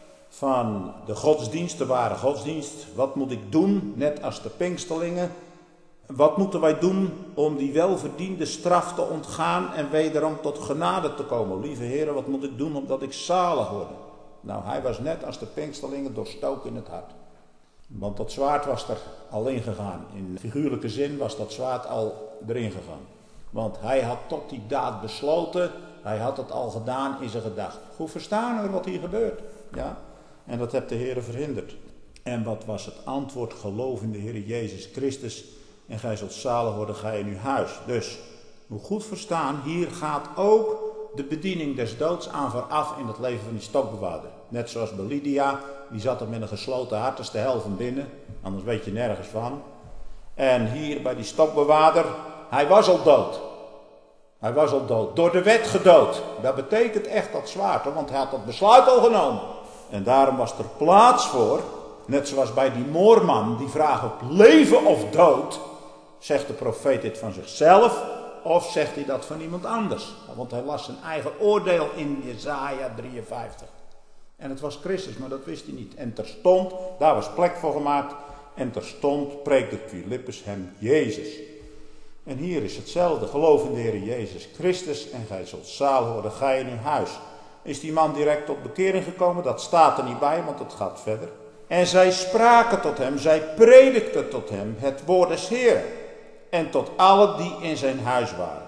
van de godsdienst, de ware godsdienst. Wat moet ik doen, net als de Pinksterlingen? Wat moeten wij doen om die welverdiende straf te ontgaan en wederom tot genade te komen? Lieve heren, wat moet ik doen opdat ik zalig word? Nou, hij was net als de Pinksterlingen doorstoken in het hart. Want dat zwaard was er al ingegaan. In figuurlijke zin was dat zwaard al erin gegaan. Want hij had tot die daad besloten. Hij had het al gedaan in zijn gedachten. Goed verstaan we wat hier gebeurt. Ja? En dat heeft de Heer verhinderd. En wat was het antwoord? Geloof in de Heer Jezus Christus. En gij zult zalig worden, gij in uw huis. Dus, hoe goed verstaan, hier gaat ook de bediening des doods aan vooraf in het leven van die stokbewaarder. Net zoals bij Lydia, die zat er met een gesloten hart, dus de hel van binnen. Anders weet je nergens van. En hier bij die stokbewaarder, hij was al dood. Hij was al dood. Door de wet gedood. Dat betekent echt dat zwaard, hoor, want hij had dat besluit al genomen. En daarom was er plaats voor, net zoals bij die moorman, die vraagt op leven of dood. Zegt de profeet dit van zichzelf of zegt hij dat van iemand anders? Want hij las zijn eigen oordeel in Jesaja drieënvijftig. En het was Christus, maar dat wist hij niet. En terstond, daar was plek voor gemaakt. En terstond preekte Filippus hem Jezus. En hier is hetzelfde. Geloof in de Heer Jezus Christus en gij zult zalig worden, gij in uw huis. Is die man direct tot bekering gekomen? Dat staat er niet bij, want het gaat verder. En zij spraken tot hem, zij predikten tot hem het woord des Heeren. En tot allen die in zijn huis waren.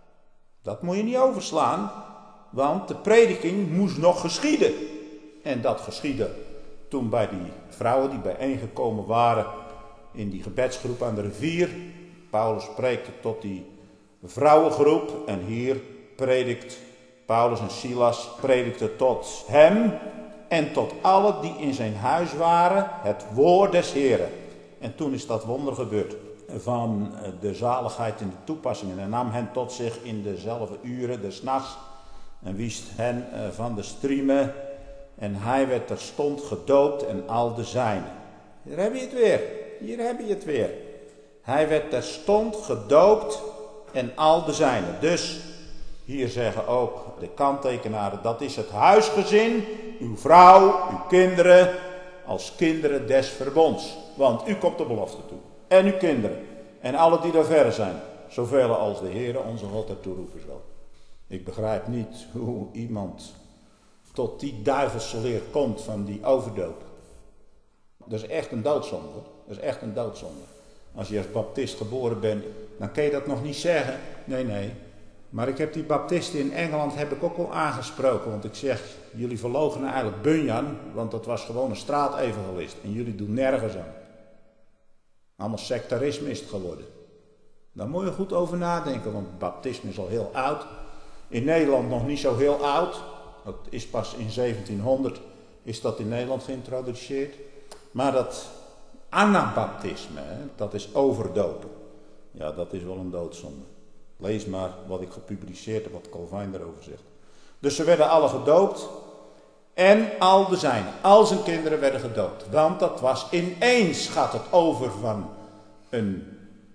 Dat moet je niet overslaan, want de prediking moest nog geschieden. En dat geschiedde toen bij die vrouwen die bijeengekomen waren in die gebedsgroep aan de rivier. Paulus preekte tot die vrouwengroep en hier predikt Paulus en Silas predikten tot hem en tot allen die in zijn huis waren het woord des Heeren. En toen is dat wonder gebeurd van de zaligheid in de toepassing. En hij nam hen tot zich in dezelfde uren des nachts en wies hen van de striemen. En hij werd terstond gedoopt en al de zijnen. Hier heb je het weer. Hier heb je het weer. Hij werd terstond gedoopt en al de zijnen. Dus hier zeggen ook de kanttekenaren, dat is het huisgezin, uw vrouw, uw kinderen, als kinderen des verbonds. Want u komt de belofte toe. En uw kinderen. En alle die daar verre zijn. Zoveel als de Heere onze God ertoe roepen zal. Ik begrijp niet hoe iemand tot die duivelse leer komt van die overdoop. Dat is echt een doodzonde. Dat is echt een doodzonde. Als je als baptist geboren bent, dan kun je dat nog niet zeggen. Nee, nee. Maar ik heb die baptisten in Engeland heb ik ook al aangesproken. Want ik zeg, jullie verloochenen eigenlijk Bunyan, want dat was gewoon een straatevangelist. En jullie doen nergens aan. Allemaal sectarisme is het geworden. Daar moet je goed over nadenken, want het baptisme is al heel oud. In Nederland nog niet zo heel oud. Dat is pas in zeventienhonderd is dat in Nederland geïntroduceerd. Maar dat anabaptisme, dat is overdopen. Ja, dat is wel een doodzonde. Lees maar wat ik gepubliceerd heb, wat Calvijn daarover zegt. Dus ze werden alle gedoopt. En al de zijnen, al zijn kinderen werden gedoopt. Want dat was ineens, gaat het over van een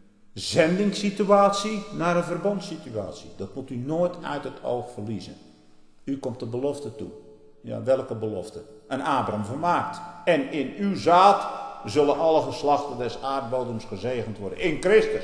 zendingssituatie naar een verbondssituatie. Dat moet u nooit uit het oog verliezen. U komt de belofte toe. Ja, welke belofte? Aan Abraham vermaakt. En in uw zaad zullen alle geslachten des aardbodems gezegend worden. In Christus.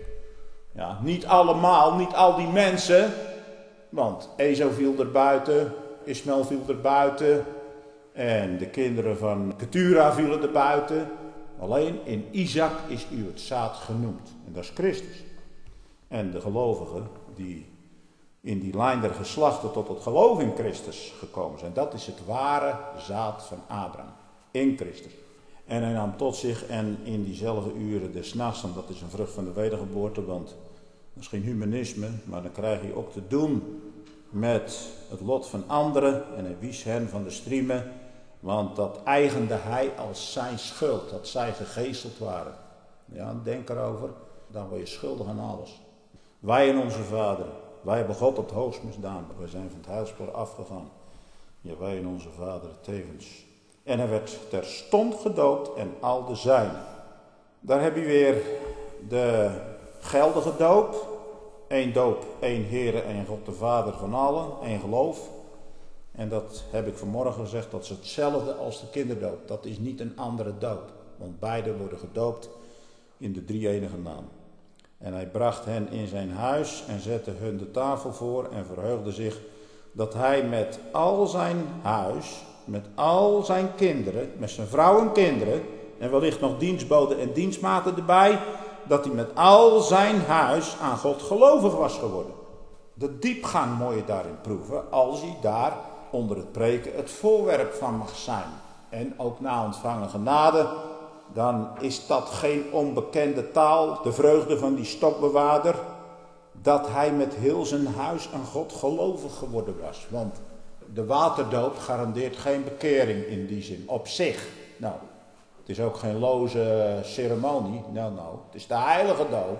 Ja, niet allemaal, niet al die mensen. Want Esau viel er buiten, Ismaël viel er buiten. En de kinderen van Ketura vielen er buiten. Alleen in Isaac is u het zaad genoemd. En dat is Christus. En de gelovigen die in die lijn der geslachten tot het geloof in Christus gekomen zijn. Dat is het ware zaad van Abraham. In Christus. En hij nam tot zich en in diezelfde uren des nachts, en dat is een vrucht van de wedergeboorte, want dat is geen humanisme, maar dan krijg je ook te doen met het lot van anderen. En hij wies hen van de striemen, want dat eigende hij als zijn schuld, dat zij gegezeld waren. Ja, denk erover, dan word je schuldig aan alles. Wij en onze vader, wij hebben God op het hoogst misdaan, wij zijn van het heilspoor afgegaan. Ja, wij en onze vader tevens. En hij werd terstond gedoopt en al de zijnen. Daar heb je weer de geldige doop. Eén doop, één Heere, één God de Vader van allen, één geloof. En dat heb ik vanmorgen gezegd, dat is hetzelfde als de kinderdoop. Dat is niet een andere doop, want beide worden gedoopt in de drie-enige naam. En hij bracht hen in zijn huis en zette hun de tafel voor en verheugde zich dat hij met al zijn huis, met al zijn kinderen, met zijn vrouw en kinderen, en wellicht nog dienstboden en dienstmaten erbij, dat hij met al zijn huis aan God gelovig was geworden. De diepgang moet je daarin proeven, als hij daar onder het preken het voorwerp van mag zijn. En ook na ontvangen genade, dan is dat geen onbekende taal, de vreugde van die stokbewaarder, dat hij met heel zijn huis aan God gelovig geworden was. Want de waterdoop garandeert geen bekering in die zin, op zich. Nou, het is ook geen loze ceremonie, nou nou, het is de heilige doop.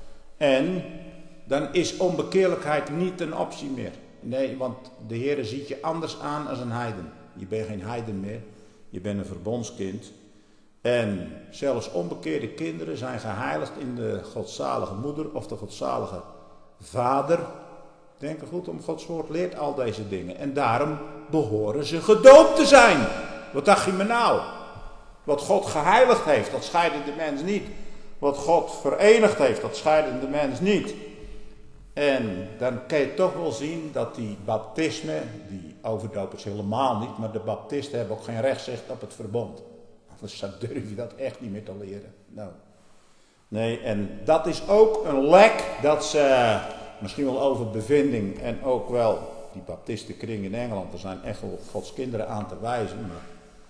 En dan is onbekeerlijkheid niet een optie meer. Nee, want de Heere ziet je anders aan als een heiden. Je bent geen heiden meer, je bent een verbondskind. En zelfs onbekeerde kinderen zijn geheiligd in de godzalige moeder of de godzalige vader. Denk er goed om, Gods woord leert al deze dingen. En daarom behoren ze gedoopt te zijn. Wat dacht je me nou? Wat God geheiligd heeft, dat scheiden de mens niet. Wat God verenigd heeft, dat scheiden de mens niet. En dan kan je toch wel zien dat die baptisme, die overdopers helemaal niet, maar de baptisten hebben ook geen rechtszicht op het verbond. Anders durf je dat echt niet meer te leren. Nou. Nee, en dat is ook een lek dat ze, misschien wel over bevinding en ook wel die baptistenkring in Engeland, er zijn echt wel Gods kinderen aan te wijzen, maar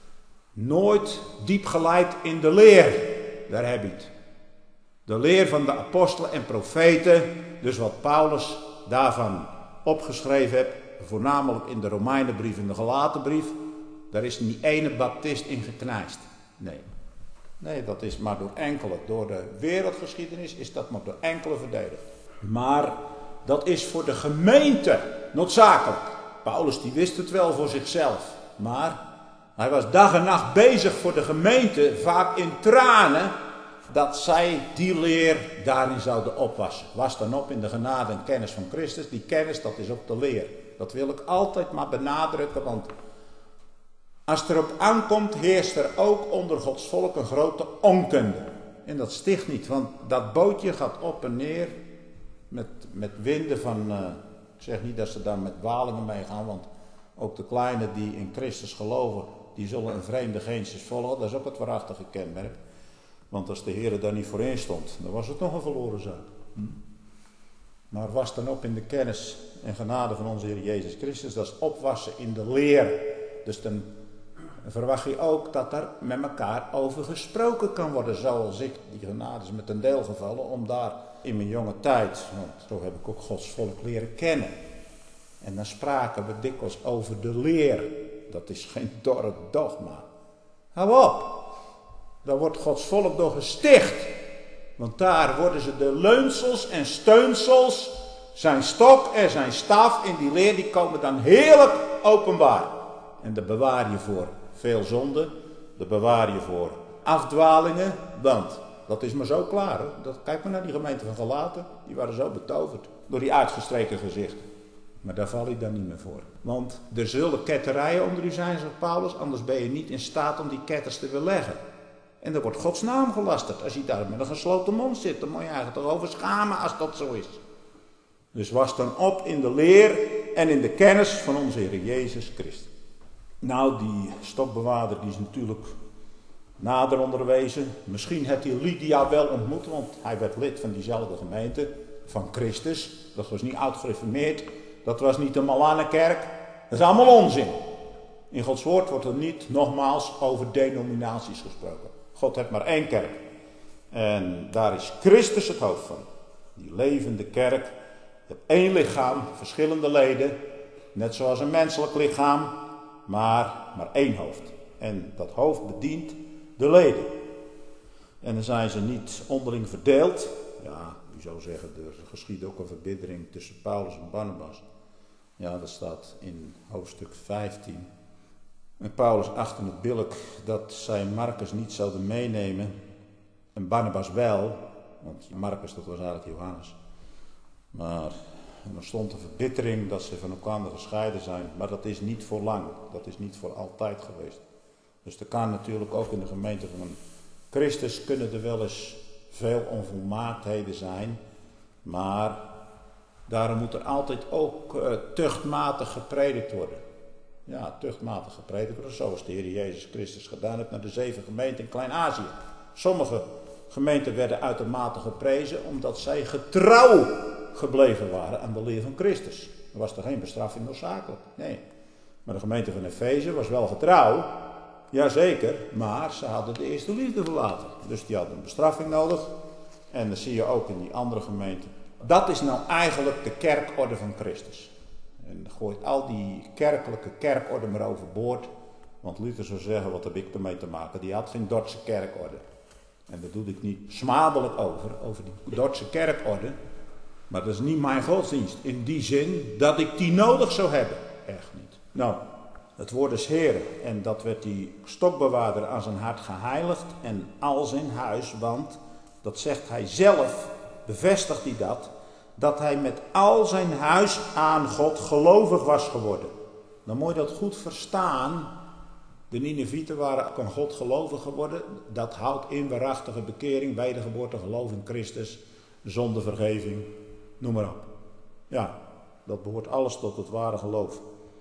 nooit diep geleid in de leer. Daar heb je het. De leer van de apostelen en profeten, dus wat Paulus daarvan opgeschreven heeft, voornamelijk in de Romeinenbrief en de Galatenbrief, daar is niet ene baptist in geknijst. Nee. Nee, dat is maar door enkele. Door de wereldgeschiedenis is dat maar door enkele verdedigd. Maar dat is voor de gemeente noodzakelijk. Paulus die wist het wel voor zichzelf. Maar hij was dag en nacht bezig voor de gemeente, vaak in tranen, dat zij die leer daarin zouden opwassen. Was dan op in de genade en kennis van Christus. Die kennis, dat is ook de leer. Dat wil ik altijd maar benadrukken, want als het erop aankomt, heerst er ook onder Gods volk een grote onkunde. En dat sticht niet, want dat bootje gaat op en neer met, met winden van, uh, ik zeg niet dat ze daar met dwalingen mee gaan, want ook de kleinen die in Christus geloven, die zullen een vreemde geestjes volgen. Dat is ook het waarachtige kenmerk. Want als de Heer daar niet voor in stond, dan was het nog een verloren zaak. Hm? Maar was dan op in de kennis en genade van onze Heer Jezus Christus, dat is opwassen in de leer. Dus dan verwacht je ook dat er met elkaar over gesproken kan worden. Zoals ik, die genade is met een deel gevallen, om daar in mijn jonge tijd, want zo heb ik ook Gods volk leren kennen. En dan spraken we dikwijls over de leer. Dat is geen dorre dogma. Hou op. Daar wordt Gods volk door gesticht. Want daar worden ze de leunsels en steunsels, zijn stok en zijn staf in die leer, die komen dan heerlijk openbaar. En daar bewaar je voor veel zonde. Daar bewaar je voor afdwalingen. Want dat is maar zo klaar. Hè? Dat, kijk maar naar die gemeente van Galaten. Die waren zo betoverd door die uitgestreken gezichten. Maar daar val ik dan niet meer voor. Want er zullen ketterijen onder u zijn, zegt Paulus. Anders ben je niet in staat om die ketters te weerleggen. En er wordt Gods naam gelasterd. Als je daar met een gesloten mond zit, dan moet je eigenlijk toch over schamen als dat zo is. Dus was dan op in de leer en in de kennis van onze Heer Jezus Christus. Nou, die stokbewaarder die is natuurlijk nader onderwezen. Misschien heeft hij Lydia wel ontmoet, want hij werd lid van diezelfde gemeente van Christus. Dat was niet oud gereformeerd. Dat was niet de Malanenkerk. Dat is allemaal onzin. In Gods woord wordt er niet nogmaals over denominaties gesproken. God heeft maar één kerk. En daar is Christus het hoofd van. Die levende kerk. Je hebt één lichaam, verschillende leden. Net zoals een menselijk lichaam. Maar, maar één hoofd. En dat hoofd bedient de leden. En dan zijn ze niet onderling verdeeld. Ja, u zou zeggen, er geschiet ook een verbittering tussen Paulus en Barnabas. Ja, dat staat in hoofdstuk vijftien. En Paulus achtte het billijk dat zij Marcus niet zouden meenemen. En Barnabas wel, want Marcus dat was eigenlijk Johannes. Maar er stond een verbittering dat ze van elkaar gescheiden zijn. Maar dat is niet voor lang, dat is niet voor altijd geweest. Dus er kan natuurlijk ook in de gemeente van Christus kunnen er wel eens veel onvolmaaktheden zijn. Maar daarom moet er altijd ook uh, tuchtmatig gepredikt worden. Ja, tuchtmatig gepredikt worden, zoals de Heer Jezus Christus gedaan heeft naar de zeven gemeenten in Klein-Azië. Sommige gemeenten werden uitermate geprezen omdat zij getrouw gebleven waren aan de leer van Christus. Er was er geen bestraffing noodzakelijk, nee. Maar de gemeente van Efeze was wel getrouw, jazeker, maar ze hadden de eerste liefde verlaten. Dus die hadden een bestraffing nodig. En dat zie je ook in die andere gemeenten. Dat is nou eigenlijk de kerkorde van Christus. En gooit al die kerkelijke kerkorde maar overboord. Want Luther zou zeggen, wat heb ik ermee te maken? Die had geen Dordtse kerkorde. En daar doe ik niet smadelijk over, over die Dordtse kerkorde. Maar dat is niet mijn godsdienst. In die zin dat ik die nodig zou hebben. Echt niet. Nou, het woord is Heer. En dat werd die stokbewaarder aan zijn hart geheiligd. En al zijn huis, want dat zegt hij zelf, bevestigt hij dat. Dat hij met al zijn huis aan God gelovig was geworden. Dan moet je dat goed verstaan. De Ninevieten waren ook aan God gelovig geworden. Dat houdt in waarachtige bekering, wedergeboorte, geloof in Christus, zondevergeving, noem maar op. Ja, dat behoort alles tot het ware geloof.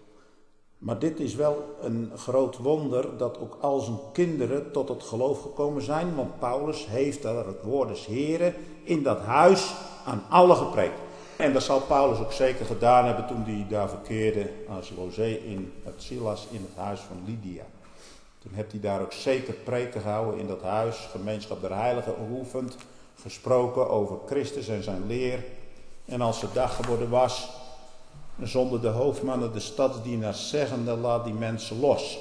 Maar dit is wel een groot wonder dat ook al zijn kinderen tot het geloof gekomen zijn. Want Paulus heeft daar het woord des Heren in dat huis aan alle gepreekt. En dat zal Paulus ook zeker gedaan hebben toen hij daar verkeerde als logé in het Silas in het huis van Lydia. Toen heeft hij daar ook zeker preken gehouden in dat huis, gemeenschap der heiligen geoefend, gesproken over Christus en zijn leer. En als het dag geworden was, zonden de hoofdmannen de stadsdienaars zeggende, laat die mensen los.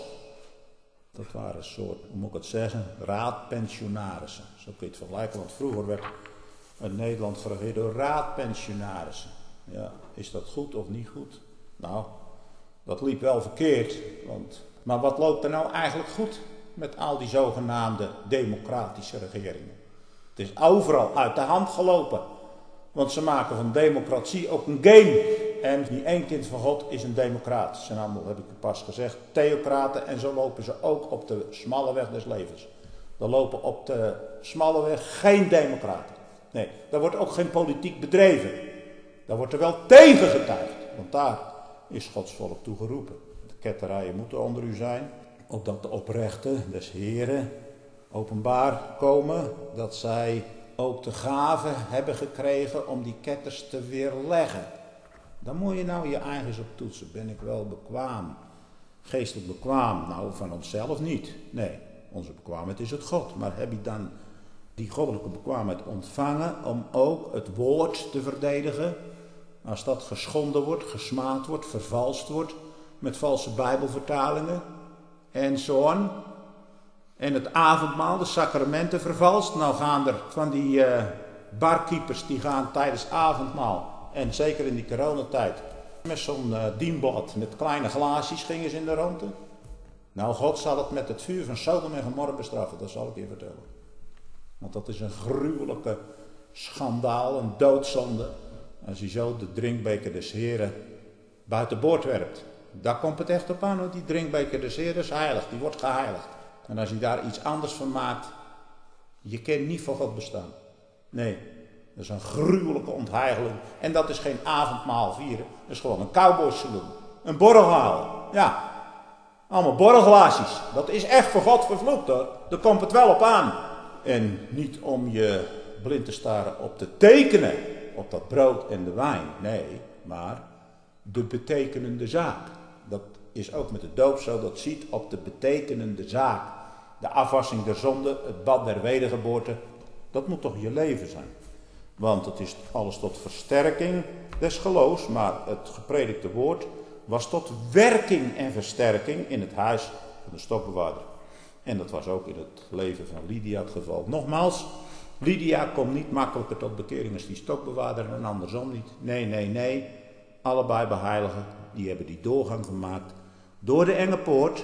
Dat waren een soort, hoe moet ik het zeggen, raadpensionarissen. Zo kun je het vergelijken, want vroeger werd in Nederland geregeerd door raadpensionarissen. Ja, is dat goed of niet goed? Nou, dat liep wel verkeerd. Want, maar wat loopt er nou eigenlijk goed met al die zogenaamde democratische regeringen? Het is overal uit de hand gelopen. Want ze maken van democratie ook een game. En niet één kind van God is een democraat. Ze zijn allemaal, heb ik pas gezegd, theocraten. En zo lopen ze ook op de smalle weg des levens. Er lopen op de smalle weg geen democraten. Nee, daar wordt ook geen politiek bedreven. Daar wordt er wel tegen getuigd. Want daar is Gods volk toe geroepen. De ketterijen moeten onder u zijn. Opdat de oprechten des Heren openbaar komen. Dat zij ook de gave hebben gekregen om die ketters te weerleggen. Dan moet je nou je eigens op toetsen. Ben ik wel bekwaam? Geestelijk bekwaam? Nou, van onszelf niet. Nee, onze bekwaamheid is het God. Maar heb je dan die goddelijke bekwaamheid ontvangen om ook het woord te verdedigen? Als dat geschonden wordt, gesmaad wordt, vervalst wordt met valse bijbelvertalingen en zo aan. En het avondmaal, de sacramenten vervalst. Nou gaan er van die uh, barkeepers die gaan tijdens avondmaal. En zeker in die coronatijd. Met zo'n uh, dienblad met kleine glaasjes gingen ze in de ronde. Nou, God zal het met het vuur van Sodom en Gomorra bestraffen, dat zal ik je vertellen. Want dat is een gruwelijke schandaal, een doodzonde. Als hij zo de drinkbeker des Heren buitenboord werpt. Daar komt het echt op aan, want die drinkbeker des Heren is heilig, die wordt geheiligd. En als hij daar iets anders van maakt, je kan niet voor God bestaan. Nee, dat is een gruwelijke ontheiliging. En dat is geen avondmaal vieren, dat is gewoon een cowboy saloon. Een borrel halen, ja. Allemaal borrelglaasjes. Dat is echt voor God vervloekt hoor. Daar komt het wel op aan. En niet om je blind te staren op de tekenen, op dat brood en de wijn. Nee, maar de betekenende zaak. Dat is ook met de doop zo, dat ziet op de betekenende zaak. De afwassing der zonde, het bad der wedergeboorte. Dat moet toch je leven zijn. Want het is alles tot versterking des geloofs, maar het gepredikte woord was tot werking en versterking in het huis van de stokbewaarder. En dat was ook in het leven van Lydia het geval. Nogmaals, Lydia komt niet makkelijker tot bekering als die stokbewaarder en andersom niet. Nee, nee, nee. Allebei beheiligen, die hebben die doorgang gemaakt door de enge poort.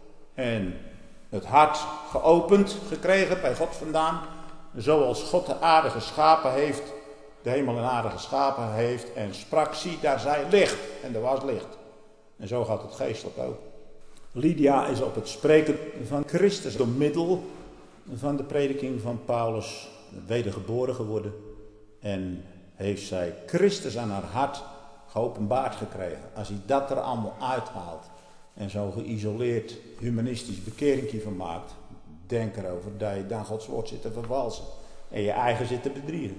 En het hart geopend gekregen bij God vandaan. Zoals God de aarde geschapen heeft, de hemel en aarde geschapen heeft. En sprak, zie, daar zij licht. En er was licht. En zo gaat het geestelijk ook. Lydia is op het spreken van Christus door middel van de prediking van Paulus wedergeboren geworden. En heeft zij Christus aan haar hart geopenbaard gekregen. Als hij dat er allemaal uithaalt en zo'n geïsoleerd humanistisch bekeringje van maakt, denk erover dat je dan Gods woord zit te vervalsen en je eigen zit te bedriegen.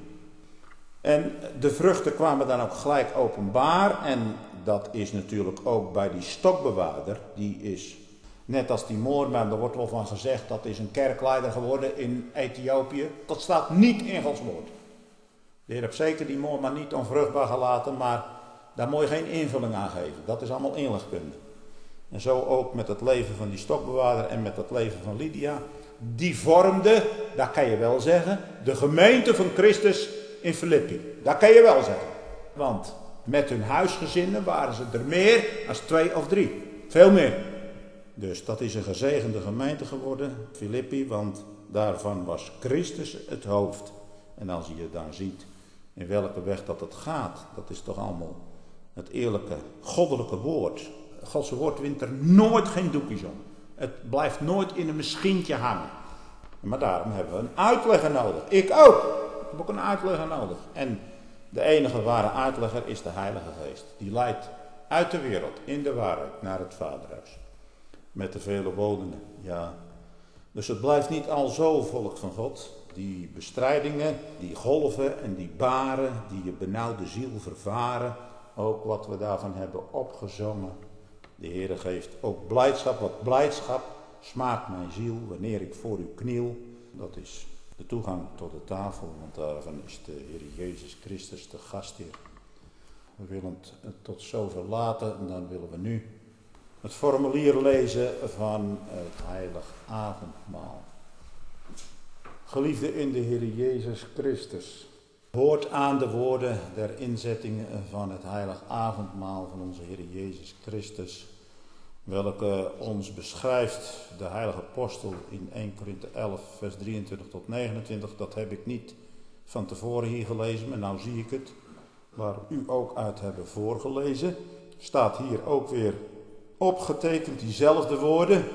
En de vruchten kwamen dan ook gelijk openbaar. En dat is natuurlijk ook bij die stokbewaarder. Die is, net als die moorman, daar wordt wel van gezegd, dat is een kerkleider geworden in Ethiopië. Dat staat niet in Gods woord. De Heer heeft zeker die moorman niet onvruchtbaar gelaten, maar daar moet je geen invulling aan geven. Dat is allemaal inlegkunde. En zo ook met het leven van die stokbewaarder en met het leven van Lydia. Die vormde, dat kan je wel zeggen, de gemeente van Christus in Filippi. Dat kan je wel zeggen. Want met hun huisgezinnen waren ze er meer als twee of drie. Veel meer. Dus dat is een gezegende gemeente geworden, Filippi, want daarvan was Christus het hoofd. En als je dan ziet in welke weg dat het gaat, dat is toch allemaal het eerlijke, goddelijke woord. Gods woord wint er nooit geen doekjes om. Het blijft nooit in een misschientje hangen. Maar daarom hebben we een uitlegger nodig. Ik ook. Ik heb ook een uitlegger nodig. En de enige ware uitlegger is de Heilige Geest. Die leidt uit de wereld, in de waarheid, naar het Vaderhuis. Met de vele wonenden, ja. Dus het blijft niet al zo, volk van God. Die bestrijdingen, die golven en die baren, die je benauwde ziel vervaren. Ook wat we daarvan hebben opgezongen. De Heere geeft ook blijdschap, wat blijdschap smaakt mijn ziel wanneer ik voor u kniel. Dat is de toegang tot de tafel, want daarvan is de Heer Jezus Christus de gastheer. We willen het tot zover laten en dan willen we nu het formulier lezen van het heilig avondmaal. Geliefde in de Heer Jezus Christus, hoort aan de woorden der inzettingen van het heilig avondmaal van onze Heer Jezus Christus, welke ons beschrijft de heilige apostel in eerste Korinthe elf vers drieëntwintig tot negenentwintig. Dat heb ik niet van tevoren hier gelezen, maar nou zie ik het, waar u ook uit hebben voorgelezen. Staat hier ook weer opgetekend diezelfde woorden.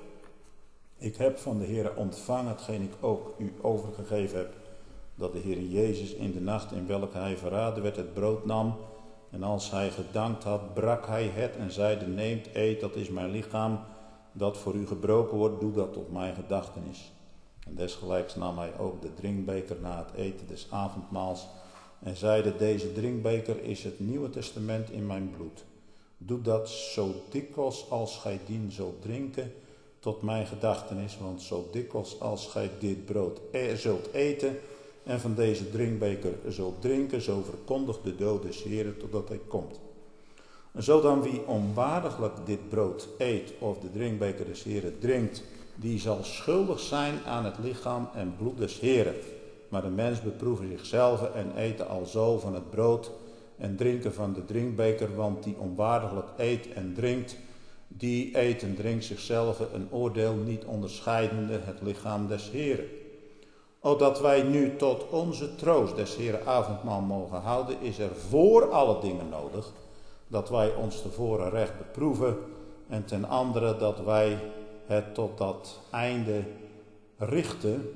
Ik heb van de Heere ontvangen hetgeen ik ook u overgegeven heb, dat de Heer Jezus in de nacht in welke hij verraden werd het brood nam, en als hij gedankt had, brak hij het en zeide, neemt, eet, dat is mijn lichaam, dat voor u gebroken wordt, doe dat tot mijn gedachtenis. En desgelijks nam hij ook de drinkbeker na het eten des avondmaals, en zeide, deze drinkbeker is het Nieuwe Testament in mijn bloed. Doe dat zo dikwijls als gij dien zult drinken, tot mijn gedachtenis, want zo dikwijls als gij dit brood e- zult eten en van deze drinkbeker zult drinken, zo verkondigt de dood des Heeren totdat hij komt. En zo dan wie onwaardiglijk dit brood eet of de drinkbeker des Heeren drinkt, die zal schuldig zijn aan het lichaam en bloed des Heeren. Maar de mens beproeve zichzelf en eten alzo van het brood en drinken van de drinkbeker, want die onwaardiglijk eet en drinkt, Die eet en drinkt zichzelf een oordeel niet onderscheidende het lichaam des Heren. Opdat wij nu tot onze troost des Heren avondmaal mogen houden, is er voor alle dingen nodig dat wij ons tevoren recht beproeven en ten andere dat wij het tot dat einde richten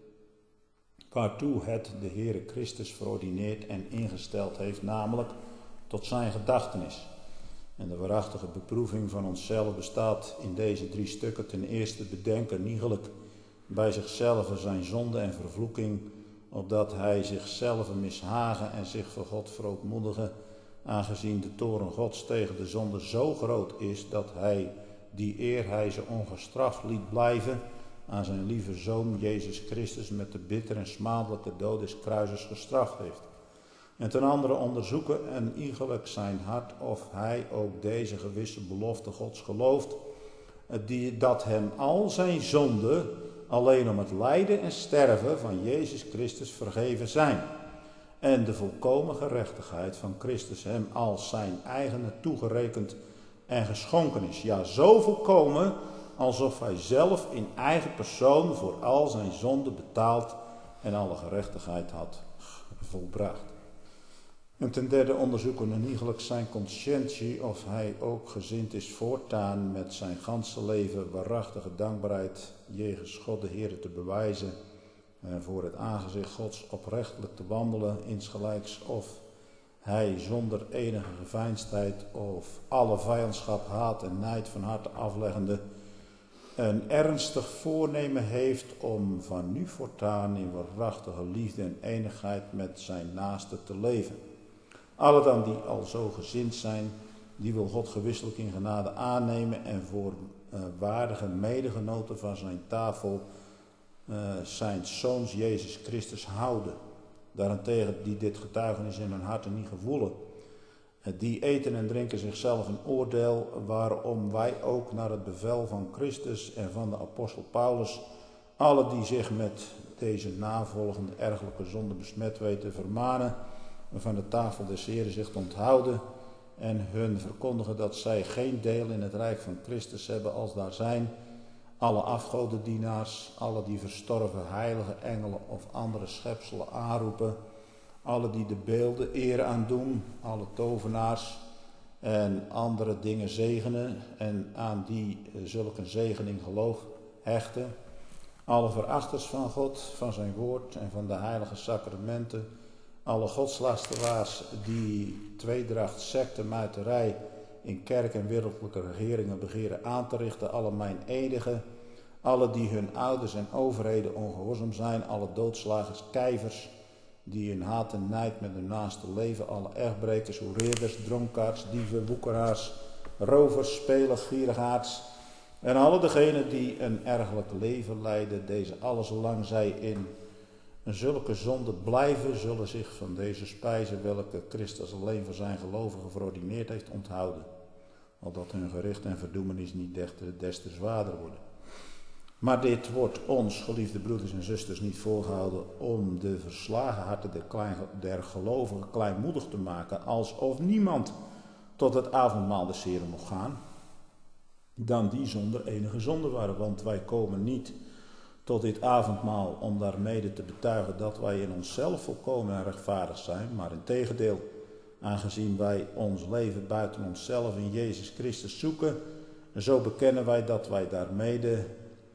waartoe het de Heere Christus verordineerd en ingesteld heeft, namelijk tot zijn gedachtenis. En de waarachtige beproeving van onszelf bestaat in deze drie stukken. Ten eerste bedenken iegelijk bij zichzelf zijn zonde en vervloeking, opdat hij zichzelf mishagen en zich voor God verootmoedigen, aangezien de toorn Gods tegen de zonde zo groot is, dat hij, die eer hij ze ongestraft liet blijven, aan zijn lieve Zoon Jezus Christus met de bittere en smadelijke dood des kruises gestraft heeft. En ten andere onderzoeken en iegelijk zijn hart of hij ook deze gewisse belofte Gods gelooft, die, dat hem al zijn zonden alleen om het lijden en sterven van Jezus Christus vergeven zijn. En de volkomen gerechtigheid van Christus hem als zijn eigene toegerekend en geschonken is. Ja, zo volkomen alsof hij zelf in eigen persoon voor al zijn zonden betaald en alle gerechtigheid had volbracht. En ten derde onderzoeken we iegelijk zijn conscientie of hij ook gezind is voortaan met zijn ganse leven waarachtige dankbaarheid jegens God de Heer te bewijzen en voor het aangezicht Gods oprechtelijk te wandelen, insgelijks of hij zonder enige geveinsdheid of alle vijandschap, haat en nijd van harte afleggende een ernstig voornemen heeft om van nu voortaan in waarachtige liefde en eenigheid met zijn naaste te leven. Alle dan die al zo gezind zijn, die wil God gewisselijk in genade aannemen en voor uh, waardige medegenoten van zijn tafel uh, zijn Zoons Jezus Christus houden. Daarentegen die dit getuigenis in hun harten niet gevoelen, uh, die eten en drinken zichzelf een oordeel, waarom wij ook naar het bevel van Christus en van de apostel Paulus, alle die zich met deze navolgende ergelijke zonde besmet weten, vermanen van de tafel des Heren zich te onthouden en hun verkondigen dat zij geen deel in het rijk van Christus hebben als daar zijn alle afgodendienaars, alle die verstorven heilige engelen of andere schepselen aanroepen, alle die de beelden eer aandoen, alle tovenaars en andere dingen zegenen en aan die zulke een zegening geloof hechten, alle verachters van God, van zijn woord en van de heilige sacramenten, alle godslasteraars die tweedracht, secte, muiterij in kerk en wereldlijke regeringen begeren aan te richten, alle meineedigen, alle die hun ouders en overheden ongehoorzaam zijn, alle doodslagers, kijvers, die in haat en nijd met hun naaste leven, alle echtbrekers, hoereerders, dronkaards, dieven, woekeraars, rovers, spelers, gierigaards en alle degenen die een ergelijk leven leiden, deze alle zolang zij in een zulke zonde blijven, zullen zich van deze spijzen, welke Christus alleen voor zijn gelovigen verordineerd heeft, onthouden. Opdat hun gericht en verdoemenis niet des te zwaarder worden. Maar dit wordt ons, geliefde broeders en zusters, niet voorgehouden om de verslagen harten der, klein, der gelovigen kleinmoedig te maken, alsof niemand tot het avondmaal des Heren mocht gaan, dan die zonder enige zonde waren. Want wij komen niet tot dit avondmaal om daarmede te betuigen dat wij in onszelf volkomen en rechtvaardig zijn, maar integendeel, aangezien wij ons leven buiten onszelf in Jezus Christus zoeken, zo bekennen wij dat wij daarmede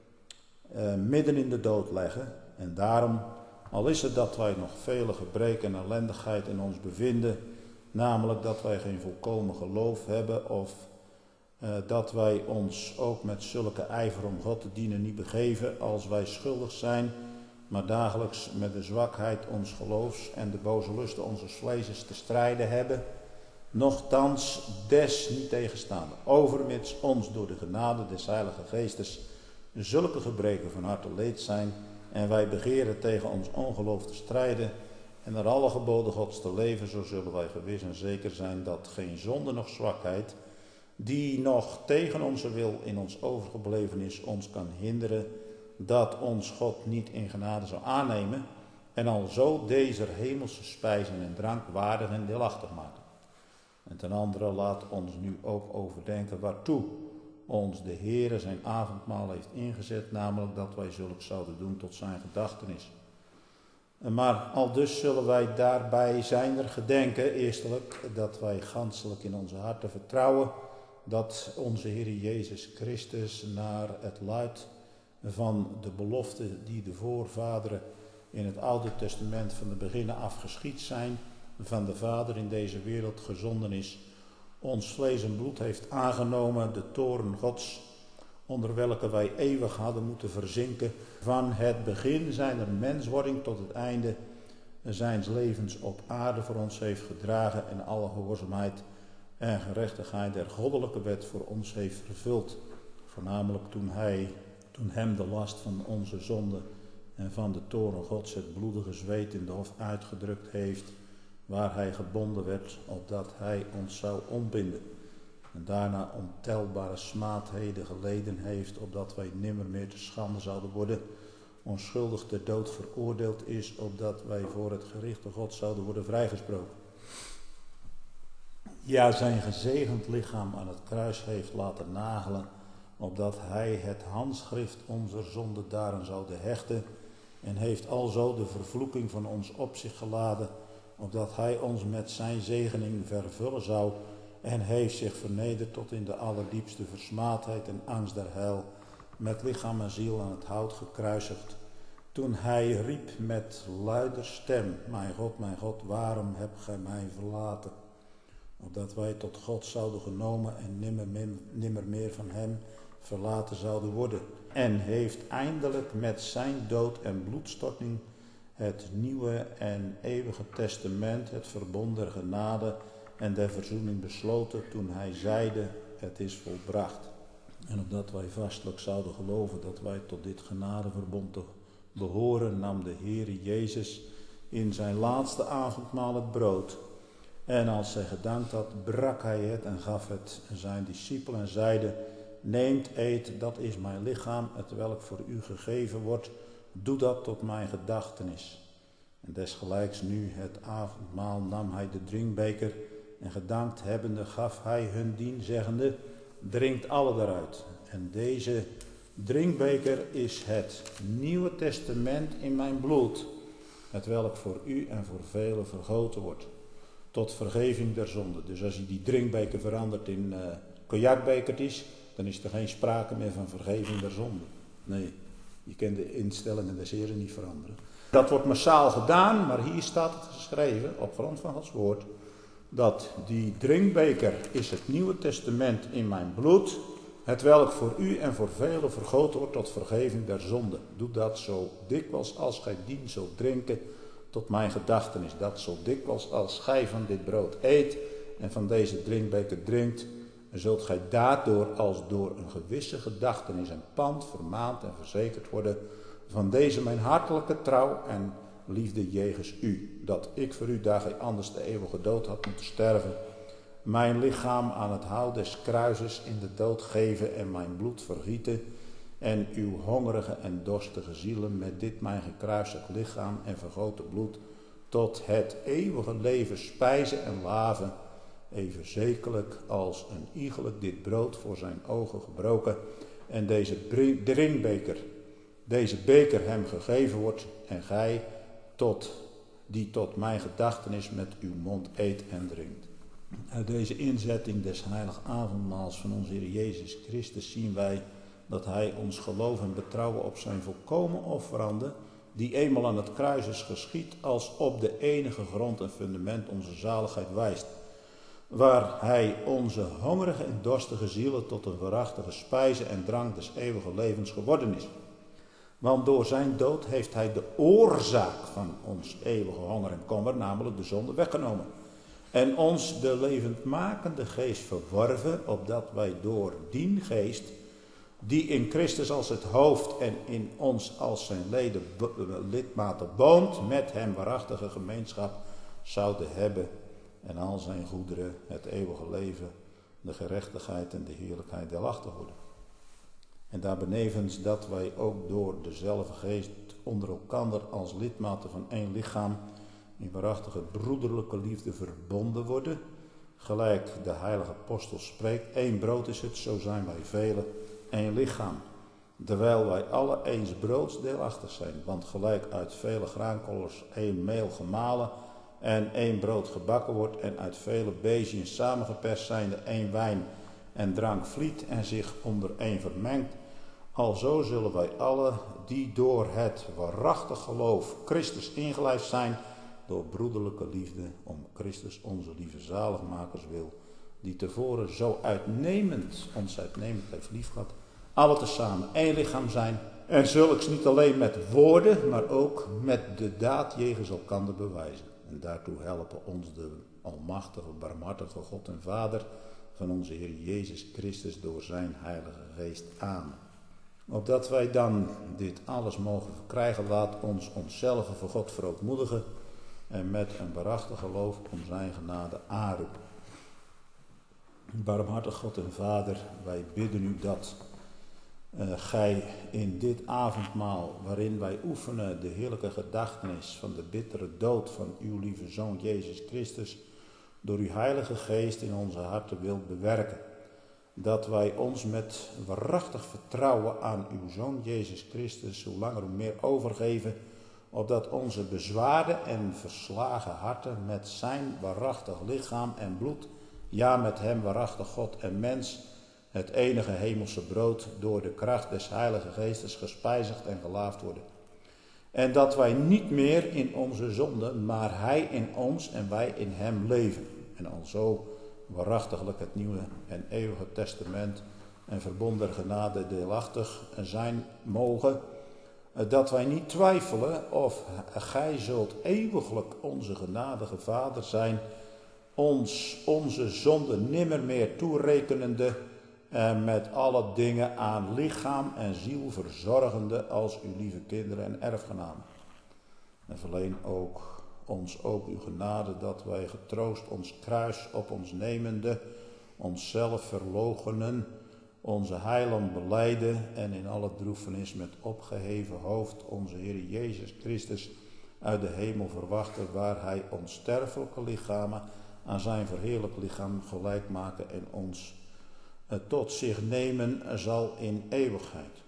uh, midden in de dood leggen. En daarom, al is het dat wij nog vele gebreken en ellendigheid in ons bevinden, namelijk dat wij geen volkomen geloof hebben of Uh, dat wij ons ook met zulke ijver om God te dienen niet begeven als wij schuldig zijn, maar dagelijks met de zwakheid ons geloofs en de boze lusten onze vlees te strijden hebben, nochtans des niet tegenstaande, overmits ons door de genade des Heilige Geestes zulke gebreken van harte leed zijn en wij begeren tegen ons ongeloof te strijden en naar alle geboden Gods te leven, zo zullen wij gewis en zeker zijn dat geen zonde noch zwakheid die nog tegen onze wil in ons overgebleven is, ons kan hinderen dat ons God niet in genade zou aannemen en alzo deze hemelse spijzen en drank waardig en deelachtig maken. En ten andere laat ons nu ook overdenken waartoe ons de Heere zijn avondmaal heeft ingezet, namelijk dat wij zulks zouden doen tot zijn gedachtenis. Maar aldus zullen wij daarbij zijner gedenken, eerstelijk dat wij ganselijk in onze harten vertrouwen dat onze Heer Jezus Christus naar het luid van de belofte die de voorvaderen in het Oude Testament van de beginnen af geschied zijn, van de Vader in deze wereld gezonden is, ons vlees en bloed heeft aangenomen, de toorn Gods, onder welke wij eeuwig hadden moeten verzinken, van het begin zijner menswording tot het einde zijns levens op aarde voor ons heeft gedragen en alle gehoorzaamheid en gerechtigheid der goddelijke wet voor ons heeft vervuld. Voornamelijk toen hij, toen hem de last van onze zonde en van de toorn Gods het bloedige zweet in de hof uitgedrukt heeft, waar hij gebonden werd, opdat hij ons zou ontbinden. En daarna ontelbare smaadheden geleden heeft, opdat wij nimmer meer te schande zouden worden, onschuldig ter dood veroordeeld is, opdat wij voor het gerichte God zouden worden vrijgesproken. Ja, zijn gezegend lichaam aan het kruis heeft laten nagelen, opdat hij het handschrift onze zonde daaraan zoude hechten, en heeft alzo de vervloeking van ons op zich geladen, opdat hij ons met zijn zegening vervullen zou, en heeft zich vernederd tot in de allerdiepste versmaadheid en angst der hel, met lichaam en ziel aan het hout gekruisigd. Toen hij riep met luider stem, mijn God, mijn God, waarom hebt gij mij verlaten? Opdat wij tot God zouden genomen en nimmer, nimmer meer van hem verlaten zouden worden. En heeft eindelijk met zijn dood en bloedstorting het nieuwe en eeuwige testament, het verbond der genade en der verzoening besloten, toen hij zeide, het is volbracht. En opdat wij vastelijk zouden geloven dat wij tot dit genadeverbond te behoren, nam de Heere Jezus in zijn laatste avondmaal het brood. En als hij gedankt had, brak hij het en gaf het zijn discipelen en zeide, neemt, eet, dat is mijn lichaam, het welk voor u gegeven wordt, doe dat tot mijn gedachtenis. En desgelijks nu het avondmaal nam hij de drinkbeker en gedankt hebbende gaf hij hun dien, zeggende, drinkt alle daaruit. En deze drinkbeker is het Nieuwe Testament in mijn bloed, het welk voor u en voor velen vergoten wordt, tot vergeving der zonde. Dus als je die drinkbeker verandert in uh, cognacbekertjes, dan is er geen sprake meer van vergeving der zonde. Nee, je kan de instellingen des Heren niet veranderen. Dat wordt massaal gedaan, maar hier staat het geschreven, op grond van Gods woord, dat die drinkbeker is het Nieuwe Testament in mijn bloed, het welk voor u en voor velen vergoten wordt tot vergeving der zonde. Doe dat zo dikwijls als gij dien zult drinken, tot mijn gedachtenis. Dat zo dikwijls als gij van dit brood eet en van deze drinkbeker drinkt, zult gij daardoor als door een gewisse gedachtenis en pand vermaand en verzekerd worden van deze mijn hartelijke trouw en liefde jegens u, dat ik voor u, daar gij anders de eeuwige dood had moeten sterven, mijn lichaam aan het hout des kruises in de dood geven en mijn bloed vergieten, en uw hongerige en dorstige zielen met dit mijn gekruisigd lichaam en vergoten bloed tot het eeuwige leven spijzen en laven, even zekerlijk als een iegelijk dit brood voor zijn ogen gebroken en deze drinkbeker, deze beker hem gegeven wordt en gij tot, die tot mijn gedachtenis met uw mond eet en drinkt. Uit deze inzetting des heilig avondmaals van onze Heer Jezus Christus zien wij dat hij ons geloof en betrouwen op zijn volkomen offerande, die eenmaal aan het kruis is geschied, als op de enige grond en fundament onze zaligheid wijst, waar hij onze hongerige en dorstige zielen tot een waarachtige spijze en drank des eeuwige levens geworden is. Want door zijn dood heeft hij de oorzaak van ons eeuwige honger en kommer, namelijk de zonde, weggenomen. En ons de levendmakende geest verworven, opdat wij door dien geest, die in Christus als het hoofd en in ons als zijn leden, lidmaten woont, met hem waarachtige gemeenschap zouden hebben en al zijn goederen, het eeuwige leven, de gerechtigheid en de heerlijkheid delachtig worden. En daarbenevens dat wij ook door dezelfde geest onder elkander als lidmaten van één lichaam in waarachtige broederlijke liefde verbonden worden, Gelijk de heilige apostel spreekt, één brood is het, zo zijn wij velen, één lichaam. Terwijl wij alle eens broods deelachtig zijn, want gelijk uit vele graankorrels één meel gemalen en één brood gebakken wordt en uit vele beziën samengeperst zijnde één wijn en drank vliet en zich onder één vermengt, alzo zullen wij alle die door het waarachtig geloof Christus ingelijfd zijn, door broederlijke liefde om Christus onze lieve zaligmakers wil, die tevoren zo uitnemend, ons uitnemend heeft liefgehad, alle tezamen één lichaam zijn en zulks niet alleen met woorden, maar ook met de daad jegens elkander bewijzen. En daartoe helpen ons de almachtige, barmhartige God en Vader van onze Heer Jezus Christus door zijn Heilige Geest. Amen. Opdat wij dan dit alles mogen verkrijgen, laat ons onszelf voor God verootmoedigen en met een waarachtig geloof om zijn genade aanroepen. Barmhartig God en Vader, wij bidden u dat uh, gij in dit avondmaal, waarin wij oefenen de heerlijke gedachtenis van de bittere dood van uw lieve Zoon Jezus Christus, door uw Heilige Geest in onze harten wilt bewerken. Dat wij ons met waarachtig vertrouwen aan uw Zoon Jezus Christus hoe langer hoe meer overgeven, opdat onze bezwaarde en verslagen harten met zijn waarachtig lichaam en bloed, ja met hem waarachtig God en mens, het enige hemelse brood, door de kracht des Heilige Geestes gespijzigd en gelaafd worden. En dat wij niet meer in onze zonde, maar hij in ons en wij in hem leven. En alzo waarachtiglijk het nieuwe en eeuwige testament en verbond der genade deelachtig zijn mogen, dat wij niet twijfelen of gij zult eeuwiglijk onze genadige Vader zijn, ons onze zonde nimmer meer toerekenende en met alle dingen aan lichaam en ziel verzorgende als uw lieve kinderen en erfgenamen. En verleen ook ons ook uw genade, dat wij getroost ons kruis op ons nemende, onszelf verloochenen, onze heiland belijden en in alle droefenis met opgeheven hoofd onze Heer Jezus Christus uit de hemel verwachten, waar hij ons sterfelijke lichamen aan zijn verheerlijk lichaam gelijk maken en ons tot zich nemen zal in eeuwigheid.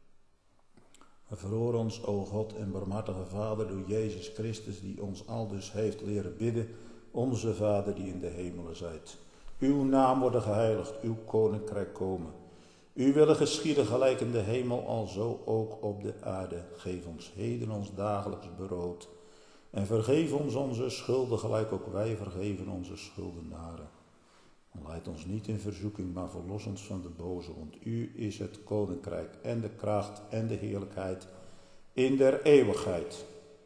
Verhoor ons, o God en barmhartige Vader, door Jezus Christus, die ons aldus heeft leren bidden, onze Vader die in de hemelen zijt. Uw naam worden geheiligd, uw koninkrijk komen. Uw willen geschieden gelijk in de hemel, alzo ook op de aarde. Geef ons heden ons dagelijks brood. En vergeef ons onze schulden, gelijk ook wij vergeven onze schuldenaren. Leid ons niet in verzoeking, maar verlos ons van de boze. Want u is het koninkrijk en de kracht en de heerlijkheid in der eeuwigheid.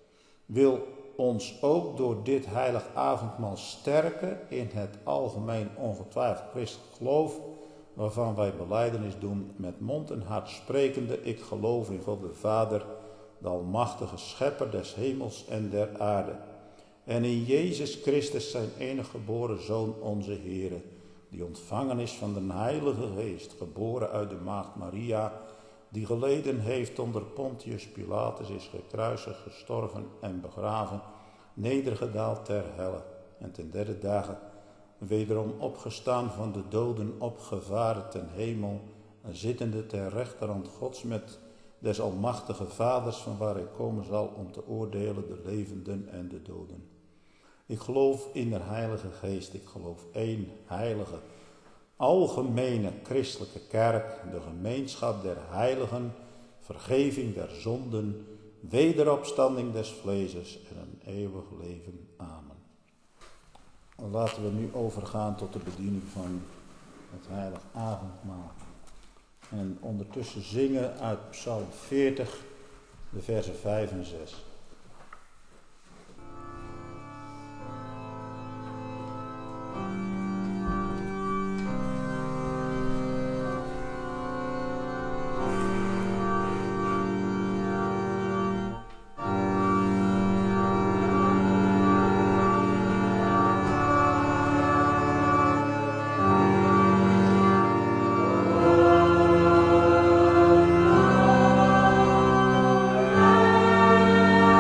Wil ons ook door dit heilig avondmaal sterken in het algemeen ongetwijfeld christelijk geloof, waarvan wij belijdenis doen met mond en hart sprekende: ik geloof in God de Vader, de almachtige schepper des hemels en der aarde. En in Jezus Christus zijn enige geboren Zoon onze Heere, die ontvangen is van de Heilige Geest, geboren uit de maagd Maria, die geleden heeft onder Pontius Pilatus, is gekruisigd, gestorven en begraven, nedergedaald ter helle, en ten derde dagen wederom opgestaan van de doden, opgevaren ten hemel, en zittende ter rechterhand Gods met des almachtige Vaders, van waar hij komen zal om te oordelen de levenden en de doden. Ik geloof in de Heilige Geest, ik geloof één heilige, algemene christelijke kerk, de gemeenschap der heiligen, vergeving der zonden, wederopstanding des vleeses en een eeuwig leven. Amen. Laten we nu overgaan tot de bediening van het heilig avondmaal. En ondertussen zingen uit Psalm veertig, de versen vijf en zes. Amen.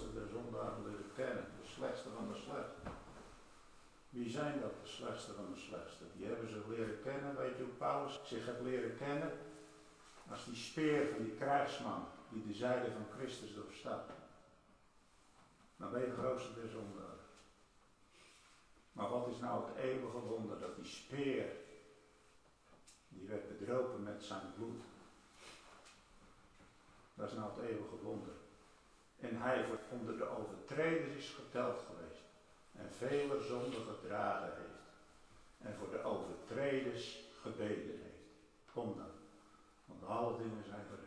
grootste der zondaren leren kennen, de slechtste van de slechte. Wie zijn dat, de slechtste van de slechtste? Die hebben ze leren kennen, weet je hoe Paulus zich heeft leren kennen? Als die speer van die krijgsman, die de zijde van Christus doorstaat. Dan ben je de grootste der zondaren. Maar wat is nou het eeuwige wonder? Dat die speer, die werd bedropen met zijn bloed. Dat is nou het eeuwige wonder. En hij voor onder de overtreders is geteld geweest. En vele zonden gedragen heeft. En voor de overtreders gebeden heeft. Kom dan. Want alle dingen zijn voor u.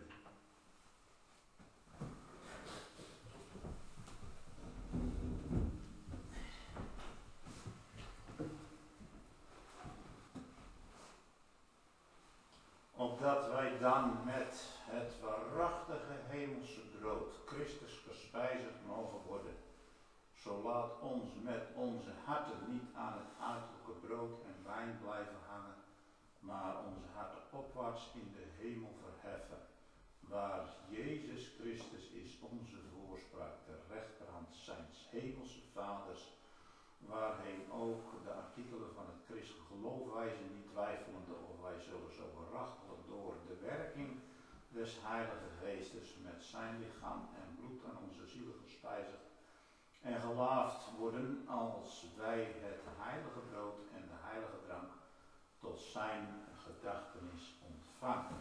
Opdat wij dan met het waarachtige hemelse brood Christus gespijzigd mogen worden. Zo laat ons met onze harten niet aan het uiterlijke brood en wijn blijven hangen, maar onze harten opwaarts in de hemel verheffen, waar Jezus Christus is onze voorspraak, de rechterhand zijns hemelse vaders, waarheen ook de artikelen van het christelijk geloof wijzen, niet twijfelende of wij zullen zo verachtelijk door de werking des Heilige Geestes met zijn lichaam en bloed aan onze zielen gespijzigd en gelaafd worden, als wij het heilige brood en de heilige drank tot zijn gedachtenis ontvangen.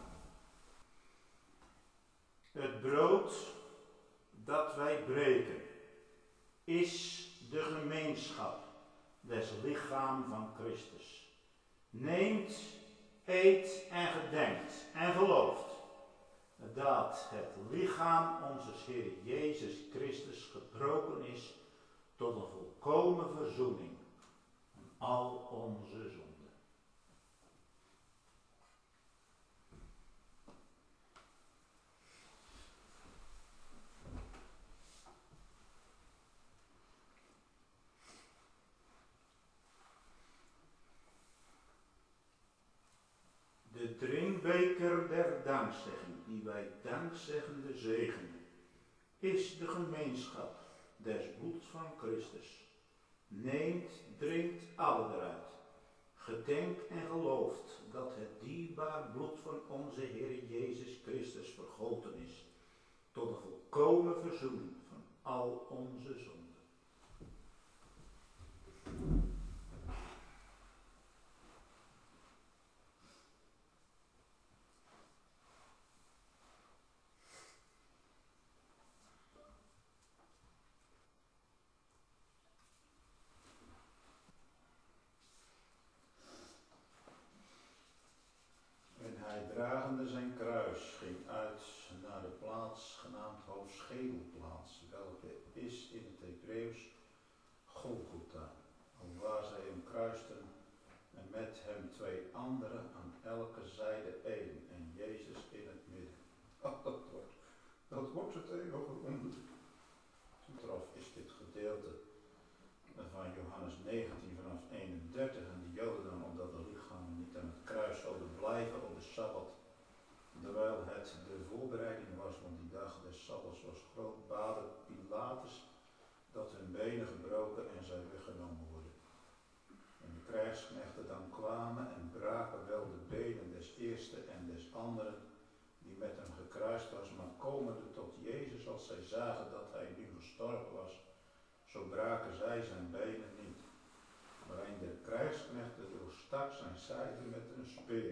Het brood dat wij breken is de gemeenschap des lichaam van Christus. Neemt, eet en gedenkt en gelooft dat het lichaam onze Heer Jezus Christus gebroken is tot een volkomen verzoening van al onze zonden. De drinkbeker der dankzegging, die wij dankzeggende zegenen, is de gemeenschap des bloeds van Christus. Neemt, drinkt alle eruit. Gedenkt en gelooft dat het dierbaar bloed van onze Heer Jezus Christus vergoten is, tot een volkomen verzoening van al onze zonden. Dragende zijn kruis ging uit naar de plaats genaamd hoofdschedelplaats, welke is in het Hebreeuws Golgotha, waar zij hem kruisten en met hem twee anderen aan elke zijde één en Jezus in het midden. Oh, dat wordt, dat wordt het eeuwige wonder. Trof is dit gedeelte van Johannes negentien vanaf eenendertig en de Joden dan, omdat de lichamen niet aan het kruis zouden blijven op de Sabbat, terwijl het de voorbereiding was, want die dag des Sabbats was groot, baden Pilatus dat hun benen gebroken en zij weggenomen worden. En de krijgsknechten dan kwamen en braken wel de benen des eerste en des anderen die met hem gekruist was, maar komende tot Jezus, als zij zagen dat hij nu gestorven was, zo braken zij zijn benen niet. Maar een der krijgsknechten doorstak zijn zijde met een speer.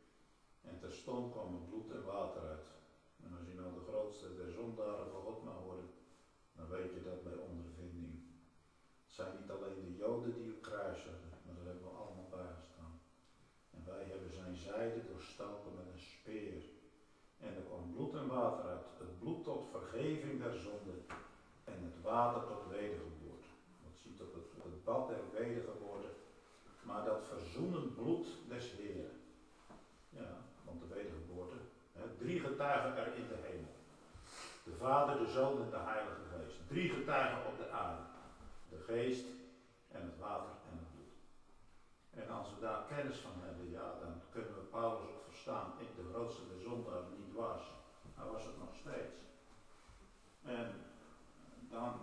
En terstond kwam er bloed en water uit. En als je nou de grootste der zondaren van God mag worden, dan weet je dat bij ondervinding. Het zijn niet alleen de Joden die hem kruisigen, maar daar hebben we allemaal bijgestaan. En wij hebben zijn zijde doorstoken met een speer. En er kwam bloed en water uit. Het bloed tot vergeving der zonde en het water tot wedergeboorte. Dat ziet op het, op het bad der wedergeboorte. Maar dat verzoenend bloed des Heeren. Ja, want de wedergeboorte. Hè, drie getuigen er in de hemel. De Vader, de Zoon en de Heilige Geest. Drie getuigen op de aarde. De Geest en het water en het bloed. En als we daar kennis van hebben, ja, dan kunnen we Paulus ook verstaan. Ik de grootste der zondaren niet was. Hij was het nog steeds. En dan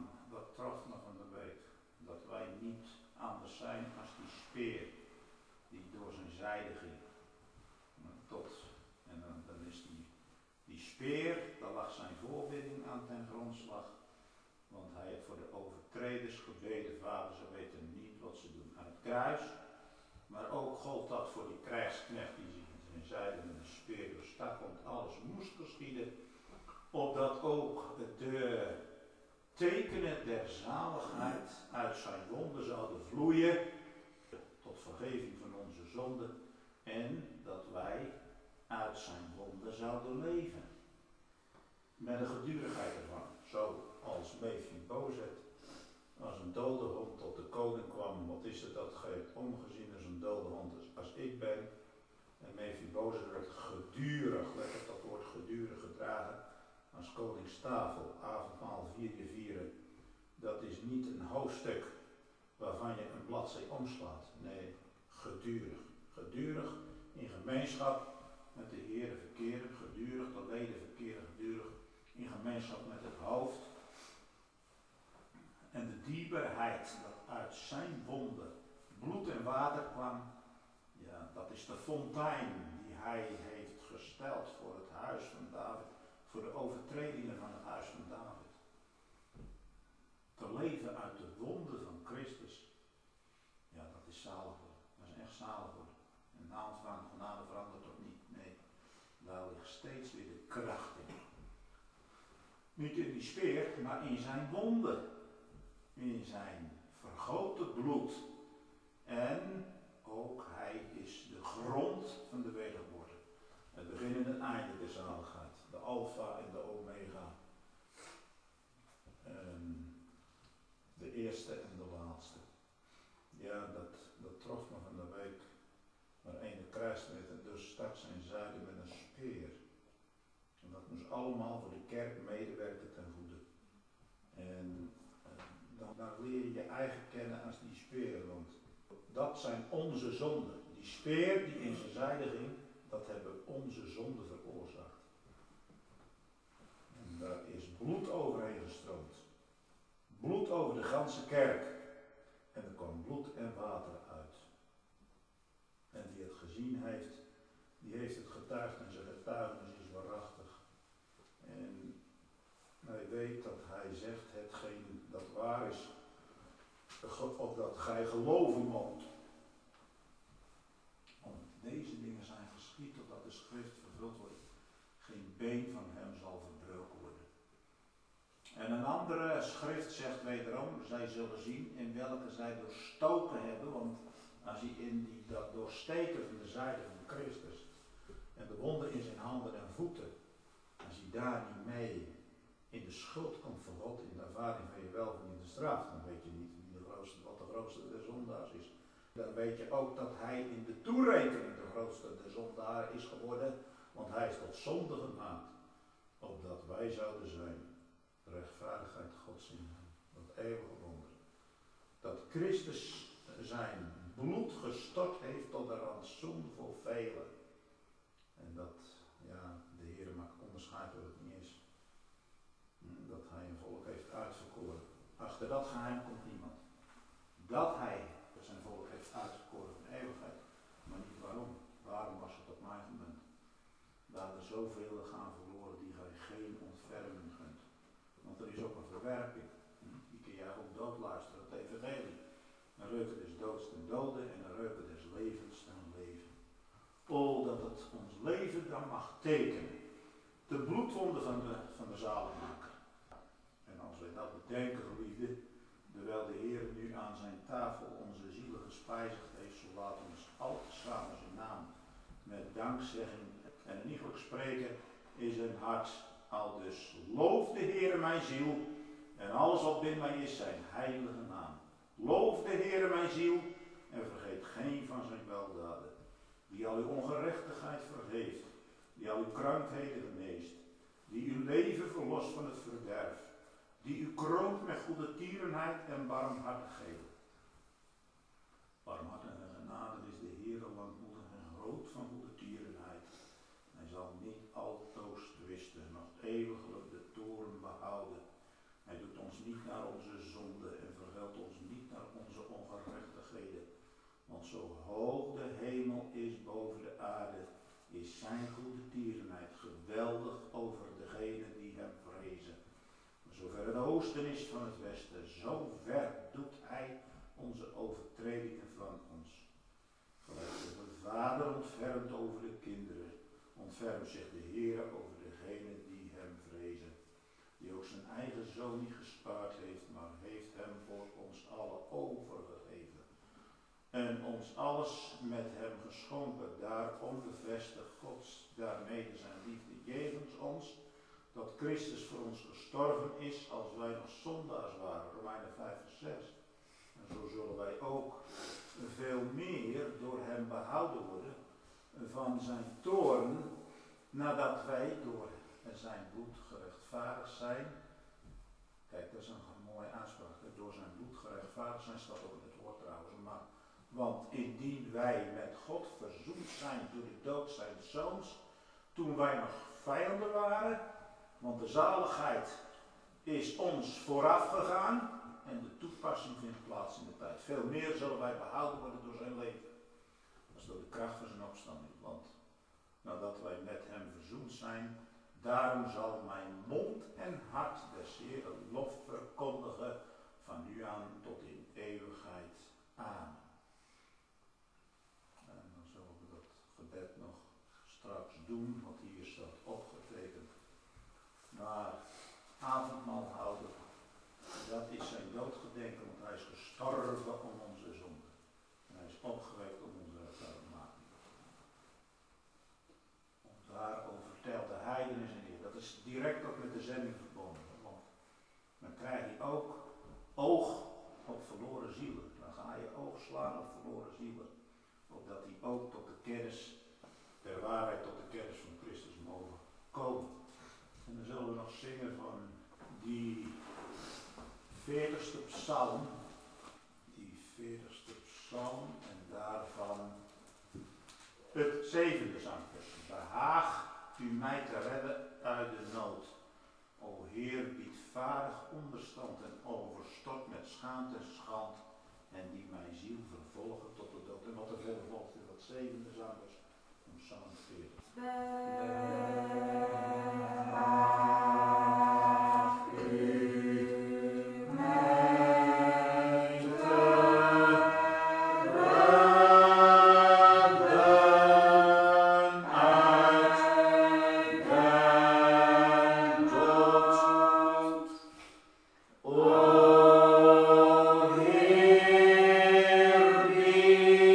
speer, daar lag zijn voorbidding aan ten grondslag. Want hij heeft voor de overtreders gebeden, Vader, ze weten niet wat ze doen aan het kruis. Maar ook gold dat voor die krijgsknecht die zich in zijn zijde met een speer doorstak, want alles moest geschieden, opdat ook de tekenen der zaligheid uit zijn wonden zouden vloeien, tot vergeving van onze zonden, en dat wij uit zijn wonden zouden leven. Met een gedurigheid ervan, zoals Mephibozet, als een dode hond tot de koning kwam. Wat is het dat geeft omgezien als een dode hond als ik ben? En Mephibozet werd gedurig, let op dat woord gedurig, gedragen als koningstafel, avondmaal vier je vieren. Dat is niet een hoofdstuk waarvan je een bladzij omslaat. Nee, gedurig. Gedurig in gemeenschap met de Heer verkeren, gedurig de leden verkeren, gedurig in gemeenschap met het hoofd. En de dierbaarheid dat uit zijn wonden bloed en water kwam, ja, dat is de fontein die hij heeft gesteld voor het huis van David, voor de overtredingen van het huis van David. Te leven uit de wonden van Christus, ja, dat is zalig worden. Dat is echt zalig worden. En naam van genade verandert toch niet? Nee, daar ligt steeds weer de kracht in. Niet in die speer, maar in zijn wonden. In zijn vergoten bloed. En ook hij is de grond van de wedergeboorte. Het begin en het einde der zaligheid. De alfa en de omega. En de eerste en de laatste. Ja, dat, dat trof me van de week. Maar ene kruismeter en dus stak zijn zijde met een speer. En dat moest allemaal voor de kerk medewerken ten goede. En uh, dan, dan leer je je eigen kennen als die speer. Want dat zijn onze zonden. Die speer die in zijn zijde ging, dat hebben onze zonden veroorzaakt. En daar is bloed overheen gestroomd. Bloed over de ganse kerk. En er kwam bloed en water uit. En die het gezien heeft, die heeft het getuigd en zijn getuigenis is waarachtig. En hij weet dat hij zegt hetgeen dat waar is, of dat gij geloven moet. Want deze dingen zijn geschied totdat de schrift vervuld wordt. Geen been van hem zal verbroken worden. En een andere schrift zegt wederom, zij zullen zien in welke zij doorstoken hebben, want als hij in die, dat doorsteken van de zijde van Christus en de wonden in zijn handen en voeten, als hij daar niet mee in de schuld komt van God, in de ervaring van je welverdiende straf, dan weet je niet wie de grootste, wat de grootste der zondaars is. Dan weet je ook dat hij in de toerekening de grootste der zondaar is geworden, want hij is tot zonde gemaakt, opdat wij zouden zijn de rechtvaardigheid Gods in hem, dat eeuwige wonder. Dat Christus zijn bloed gestort heeft tot de rantsoen voor velen. En dat, ja, de Heer maakt onderscheid wat het niet is. Dat hij een volk heeft uitverkoren. Achter dat geheim komt niemand. Dat hij zijn volk heeft uitverkoren van eeuwigheid. Maar niet waarom. Waarom was het op mijn moment? Daar er zoveel gaan verloren die gij geen ontferming gunt. Want er is ook een verwerping. Die kun jij ook doodluisteren, het evangelie. Een reuken des doods ten dode en een reuken des levens ten leven. O, dat het ons leven dan mag tekenen. De bloedwonde van de, van de zaligmaker. En als wij dat bedenken, geliefde, terwijl de Heer nu aan zijn tafel onze zielen gespijzigd heeft, zo laat ons al samen zijn naam met dankzegging en een iegelijk spreken in zijn hart. Al dus loof de Heer mijn ziel en alles wat binnen mij is zijn heilige naam. Loof de Heer mijn ziel en vergeet geen van zijn weldaden. Die al uw ongerechtigheid vergeeft, die al uw krankheden geneest, die uw leven verlost van het verderf, die u kroont met goede tierenheid en barmhartigheden. Barmhartigheid en genade is de Heer langmoedig en groot van goede tierenheid. Hij zal niet altoos twisten, nog eeuwiglijk de toorn behouden. Hij doet ons niet naar onze zonde en vergeldt ons niet naar onze ongerechtigheden. Want zo hoog de hemel is boven de aarde, is zijn goede tierenheid geweldig over degenen die hem vrezen. Zover het oosten is van het westen, zo ver doet hij onze overtredingen van ons. Gelijk de vader ontfermt over de kinderen, ontfermt zich de Heer over degenen die hem vrezen. Die ook zijn eigen zoon niet gespaard heeft, maar heeft hem voor ons allen overgegeven. En ons alles met hem geschonken. Daarom bevestigt God daarmede zijn liefde jegens ons, dat Christus voor ons gestorven is als wij nog zondaars waren. Romeinen vijf vers zes. En zo zullen wij ook veel meer door hem behouden worden van zijn toorn, nadat wij door zijn bloed gerechtvaardigd zijn. Kijk, dat is een mooie aanspraak. Door zijn bloed gerechtvaardigd zijn, staat ook in het woord trouwens. Maar, want indien wij met God verzoend zijn door de dood zijn zoons, toen wij nog vijanden waren, want de zaligheid is ons vooraf gegaan en de toepassing vindt plaats in de tijd. Veel meer zullen wij behouden worden door zijn leven. Dat is door de kracht van zijn opstanding. Want nadat wij met hem verzoend zijn, daarom zal mijn mond en hart des Heeren lof verkondigen van nu aan tot in eeuwigheid. Amen. En dan zullen we dat gebed nog straks doen, wat hier staat opgetekend. Maar avondmaal houden, dat is zijn doodgedenken, want hij is gestorven om onze zonde. En hij is opgewekt om onze rechtvaardigmaking. Daarover vertelt de heiden in zijn eer. Dat is direct ook met de zending verbonden. Want dan krijg je ook oog op verloren zielen. Dan ga je oog slaan op verloren zielen. Opdat die ook tot de kennis der waarheid, tot de kennis van Christus mogen komen. En dan zullen we nog zingen van die veertigste psalm. Die veertigste psalm en daarvan het zevende zangvers. Behaag u mij te redden uit de nood. O Heer, bied vaardig onderstand en overstort met schaamte en schand. En die mijn ziel vervolgen tot de dood. En wat er verder volgt in dat zevende zangvers van psalm veertig.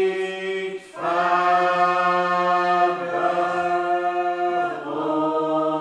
Oh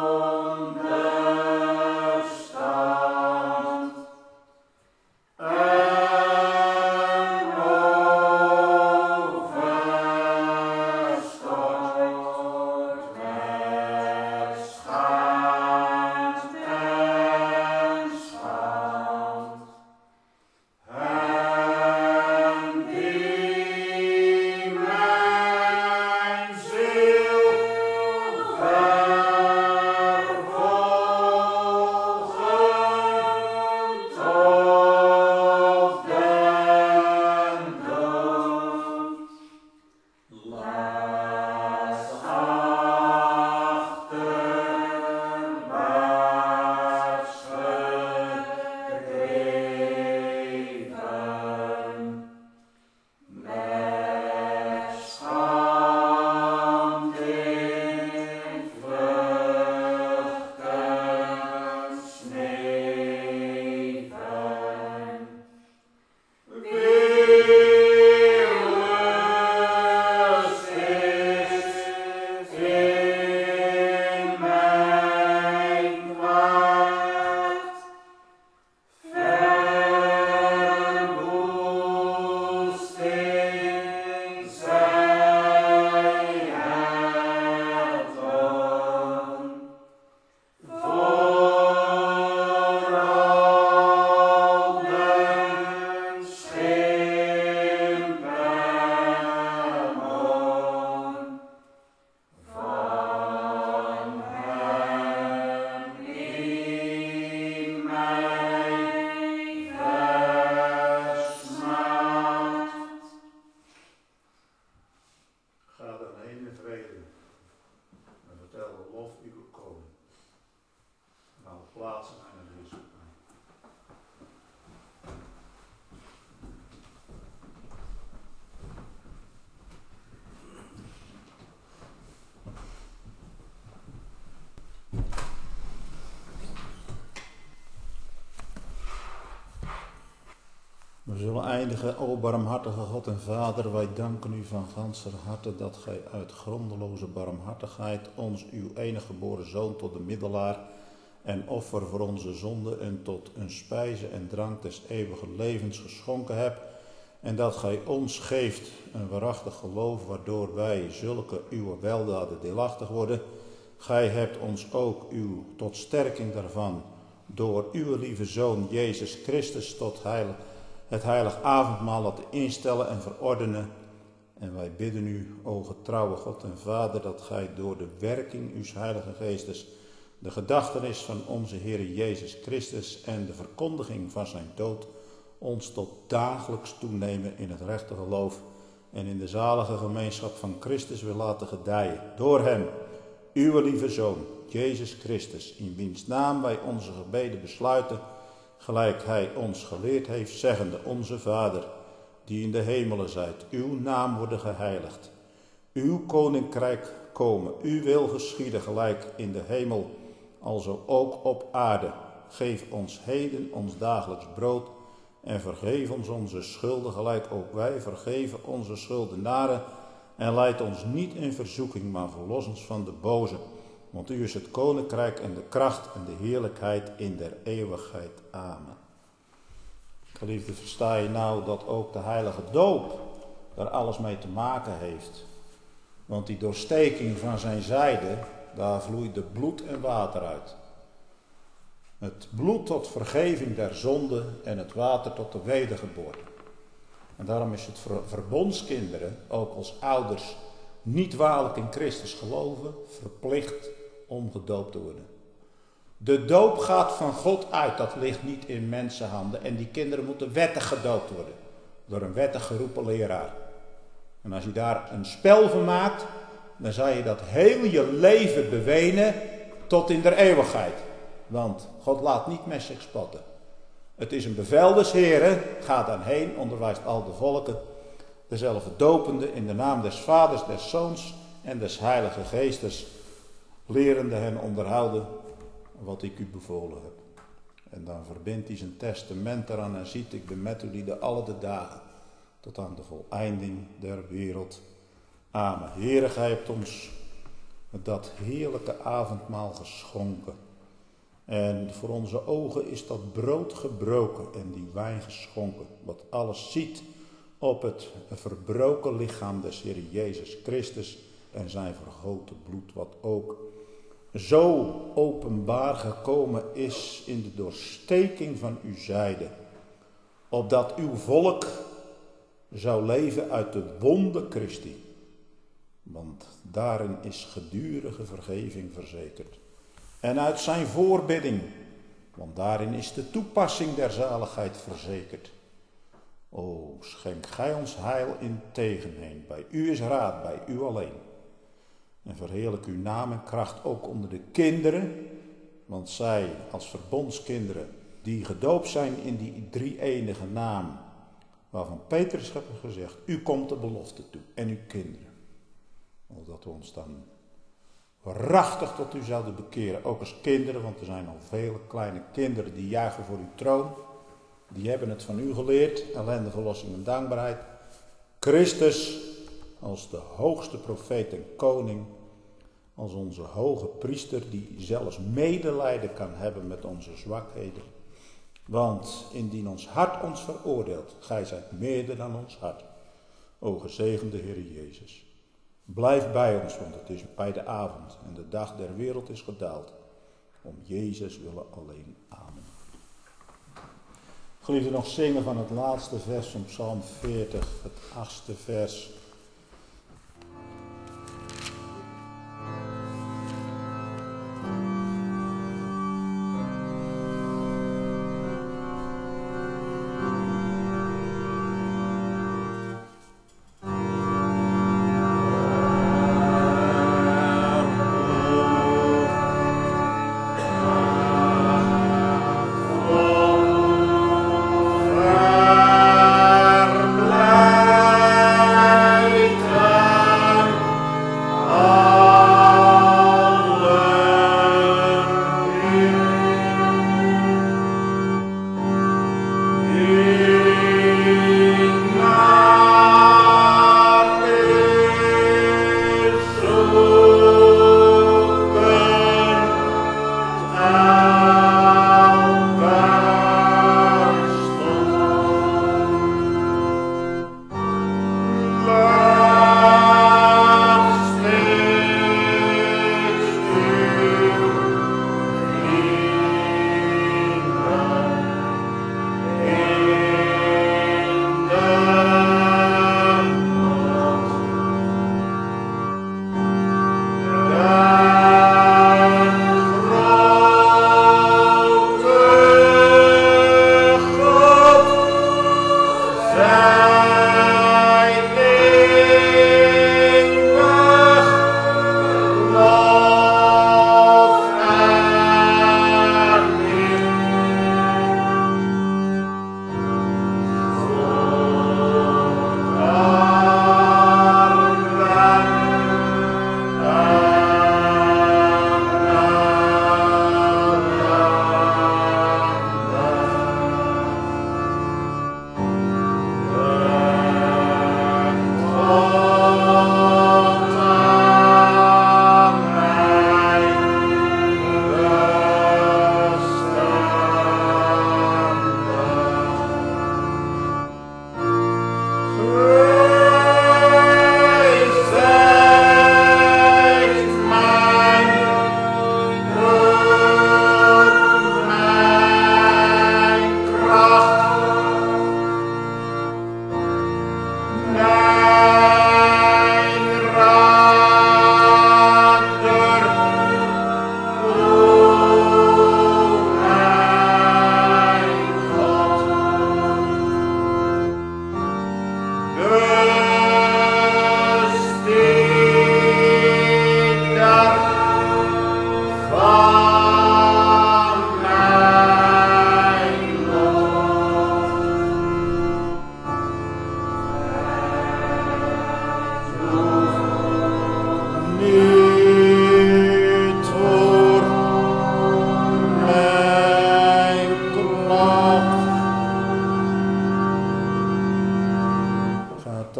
We zullen eindigen, o barmhartige God en Vader, wij danken u van ganser harte dat gij uit grondeloze barmhartigheid ons uw enige geboren Zoon tot de middelaar en offer voor onze zonde en tot een spijze en drank des eeuwige levens geschonken hebt en dat gij ons geeft een waarachtig geloof waardoor wij zulke uw weldaden deelachtig worden. Gij hebt ons ook uw tot sterking daarvan door uw lieve Zoon Jezus Christus tot heilig het heilig avondmaal laten instellen en verordenen. En wij bidden u, o getrouwe God en Vader, dat gij door de werking uws heilige geestes de gedachtenis van onze Heer Jezus Christus en de verkondiging van zijn dood ons tot dagelijks toenemen in het rechte geloof en in de zalige gemeenschap van Christus wil laten gedijen. Door hem, uw lieve Zoon, Jezus Christus, in wiens naam wij onze gebeden besluiten, gelijk hij ons geleerd heeft, zeggende: Onze Vader, die in de hemelen zijt, uw naam worden geheiligd. Uw koninkrijk komen, uw wil geschieden, gelijk in de hemel, alzo ook op aarde. Geef ons heden ons dagelijks brood en vergeef ons onze schulden, gelijk ook wij vergeven onze schuldenaren. En leid ons niet in verzoeking, maar verlos ons van de boze. Want u is het koninkrijk en de kracht en de heerlijkheid in der eeuwigheid. Amen. Geliefde, versta je nou dat ook de heilige doop daar alles mee te maken heeft? Want die doorsteking van zijn zijde, daar vloeide bloed en water uit. Het bloed tot vergeving der zonde en het water tot de wedergeboorte. En daarom is het voor verbondskinderen, ook als ouders, niet waarlijk in Christus geloven, verplicht om gedoopt te worden. De doop gaat van God uit, dat ligt niet in mensenhanden. En die kinderen moeten wettig gedoopt worden, door een wettig geroepen leraar. En als je daar een spel van maakt, dan zal je dat heel je leven bewenen tot in der eeuwigheid. Want God laat niet met zich spotten. Het is een bevel des Heren, ga dan heen, onderwijst al de volken, dezelfde dopende in de naam des Vaders, des Zoons en des Heilige Geestes, lerende hen onderhouden wat ik u bevolen heb. En dan verbindt hij zijn testament eraan en ziet: ik ben met u die de alle de dagen tot aan de voleinding der wereld. Amen. Heere, gij hebt ons dat heerlijke avondmaal geschonken. En voor onze ogen is dat brood gebroken en die wijn geschonken. Wat alles ziet op het verbroken lichaam des Heer Jezus Christus en zijn vergoten bloed. Wat ook zo openbaar gekomen is in de doorsteking van uw zijde. Opdat uw volk zou leven uit de wonde Christi. Want daarin is gedurige vergeving verzekerd. En uit zijn voorbidding, want daarin is de toepassing der zaligheid verzekerd. O, schenk gij ons heil in tegenheen. Bij u is raad, bij u alleen. En verheerlijk uw naam en kracht ook onder de kinderen. Want zij als verbondskinderen die gedoopt zijn in die drie-enige naam, waarvan Petrus heeft gezegd: u komt de belofte toe en uw kinderen. Opdat we ons dan waarachtig tot u zouden bekeren, ook als kinderen, want er zijn al vele kleine kinderen die juichen voor uw troon. Die hebben het van u geleerd, ellende, verlossing en dankbaarheid. Christus als de hoogste profeet en koning, als onze hoge priester die zelfs medelijden kan hebben met onze zwakheden. Want indien ons hart ons veroordeelt, gij zijt meerder dan ons hart. O gezegende Heer Jezus. Blijf bij ons, want het is bij de avond en de dag der wereld is gedaald. Om Jezus willen alleen. Amen. Geliefde, nog zingen van het laatste vers van Psalm veertig, het achtste vers. Bye.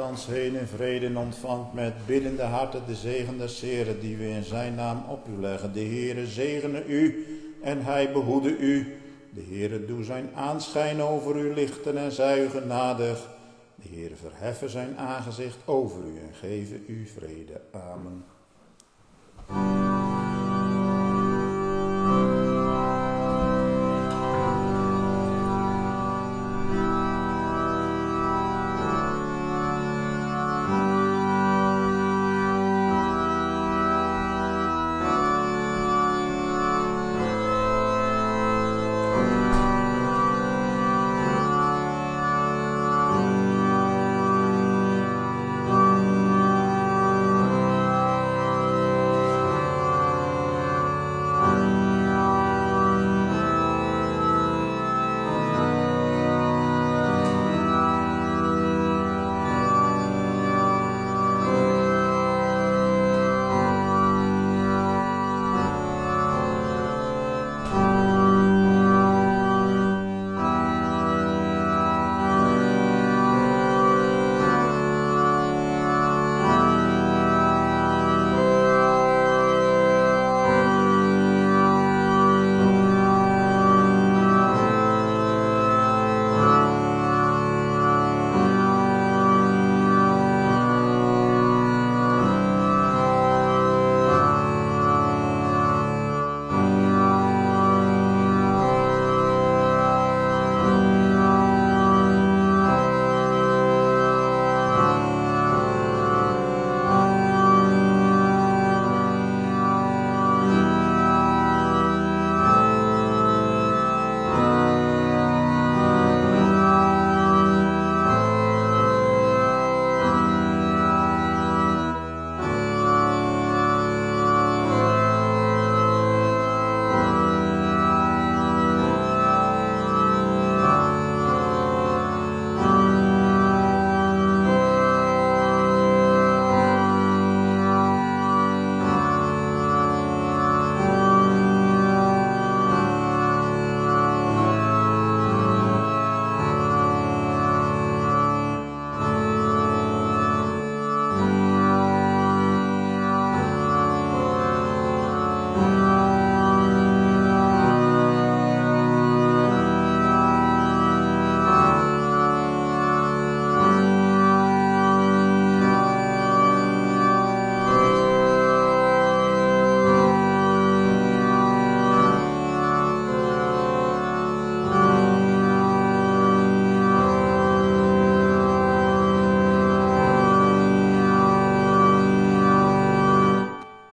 thans heen in vrede en ontvangt met biddende harten de zegen des Heren, die we in zijn naam op u leggen. De Heere zegene u en hij behoede u. De Heere doe zijn aanschijn over u lichten en zij u genadig. De Heere verheffen zijn aangezicht over u en geven u vrede. Amen.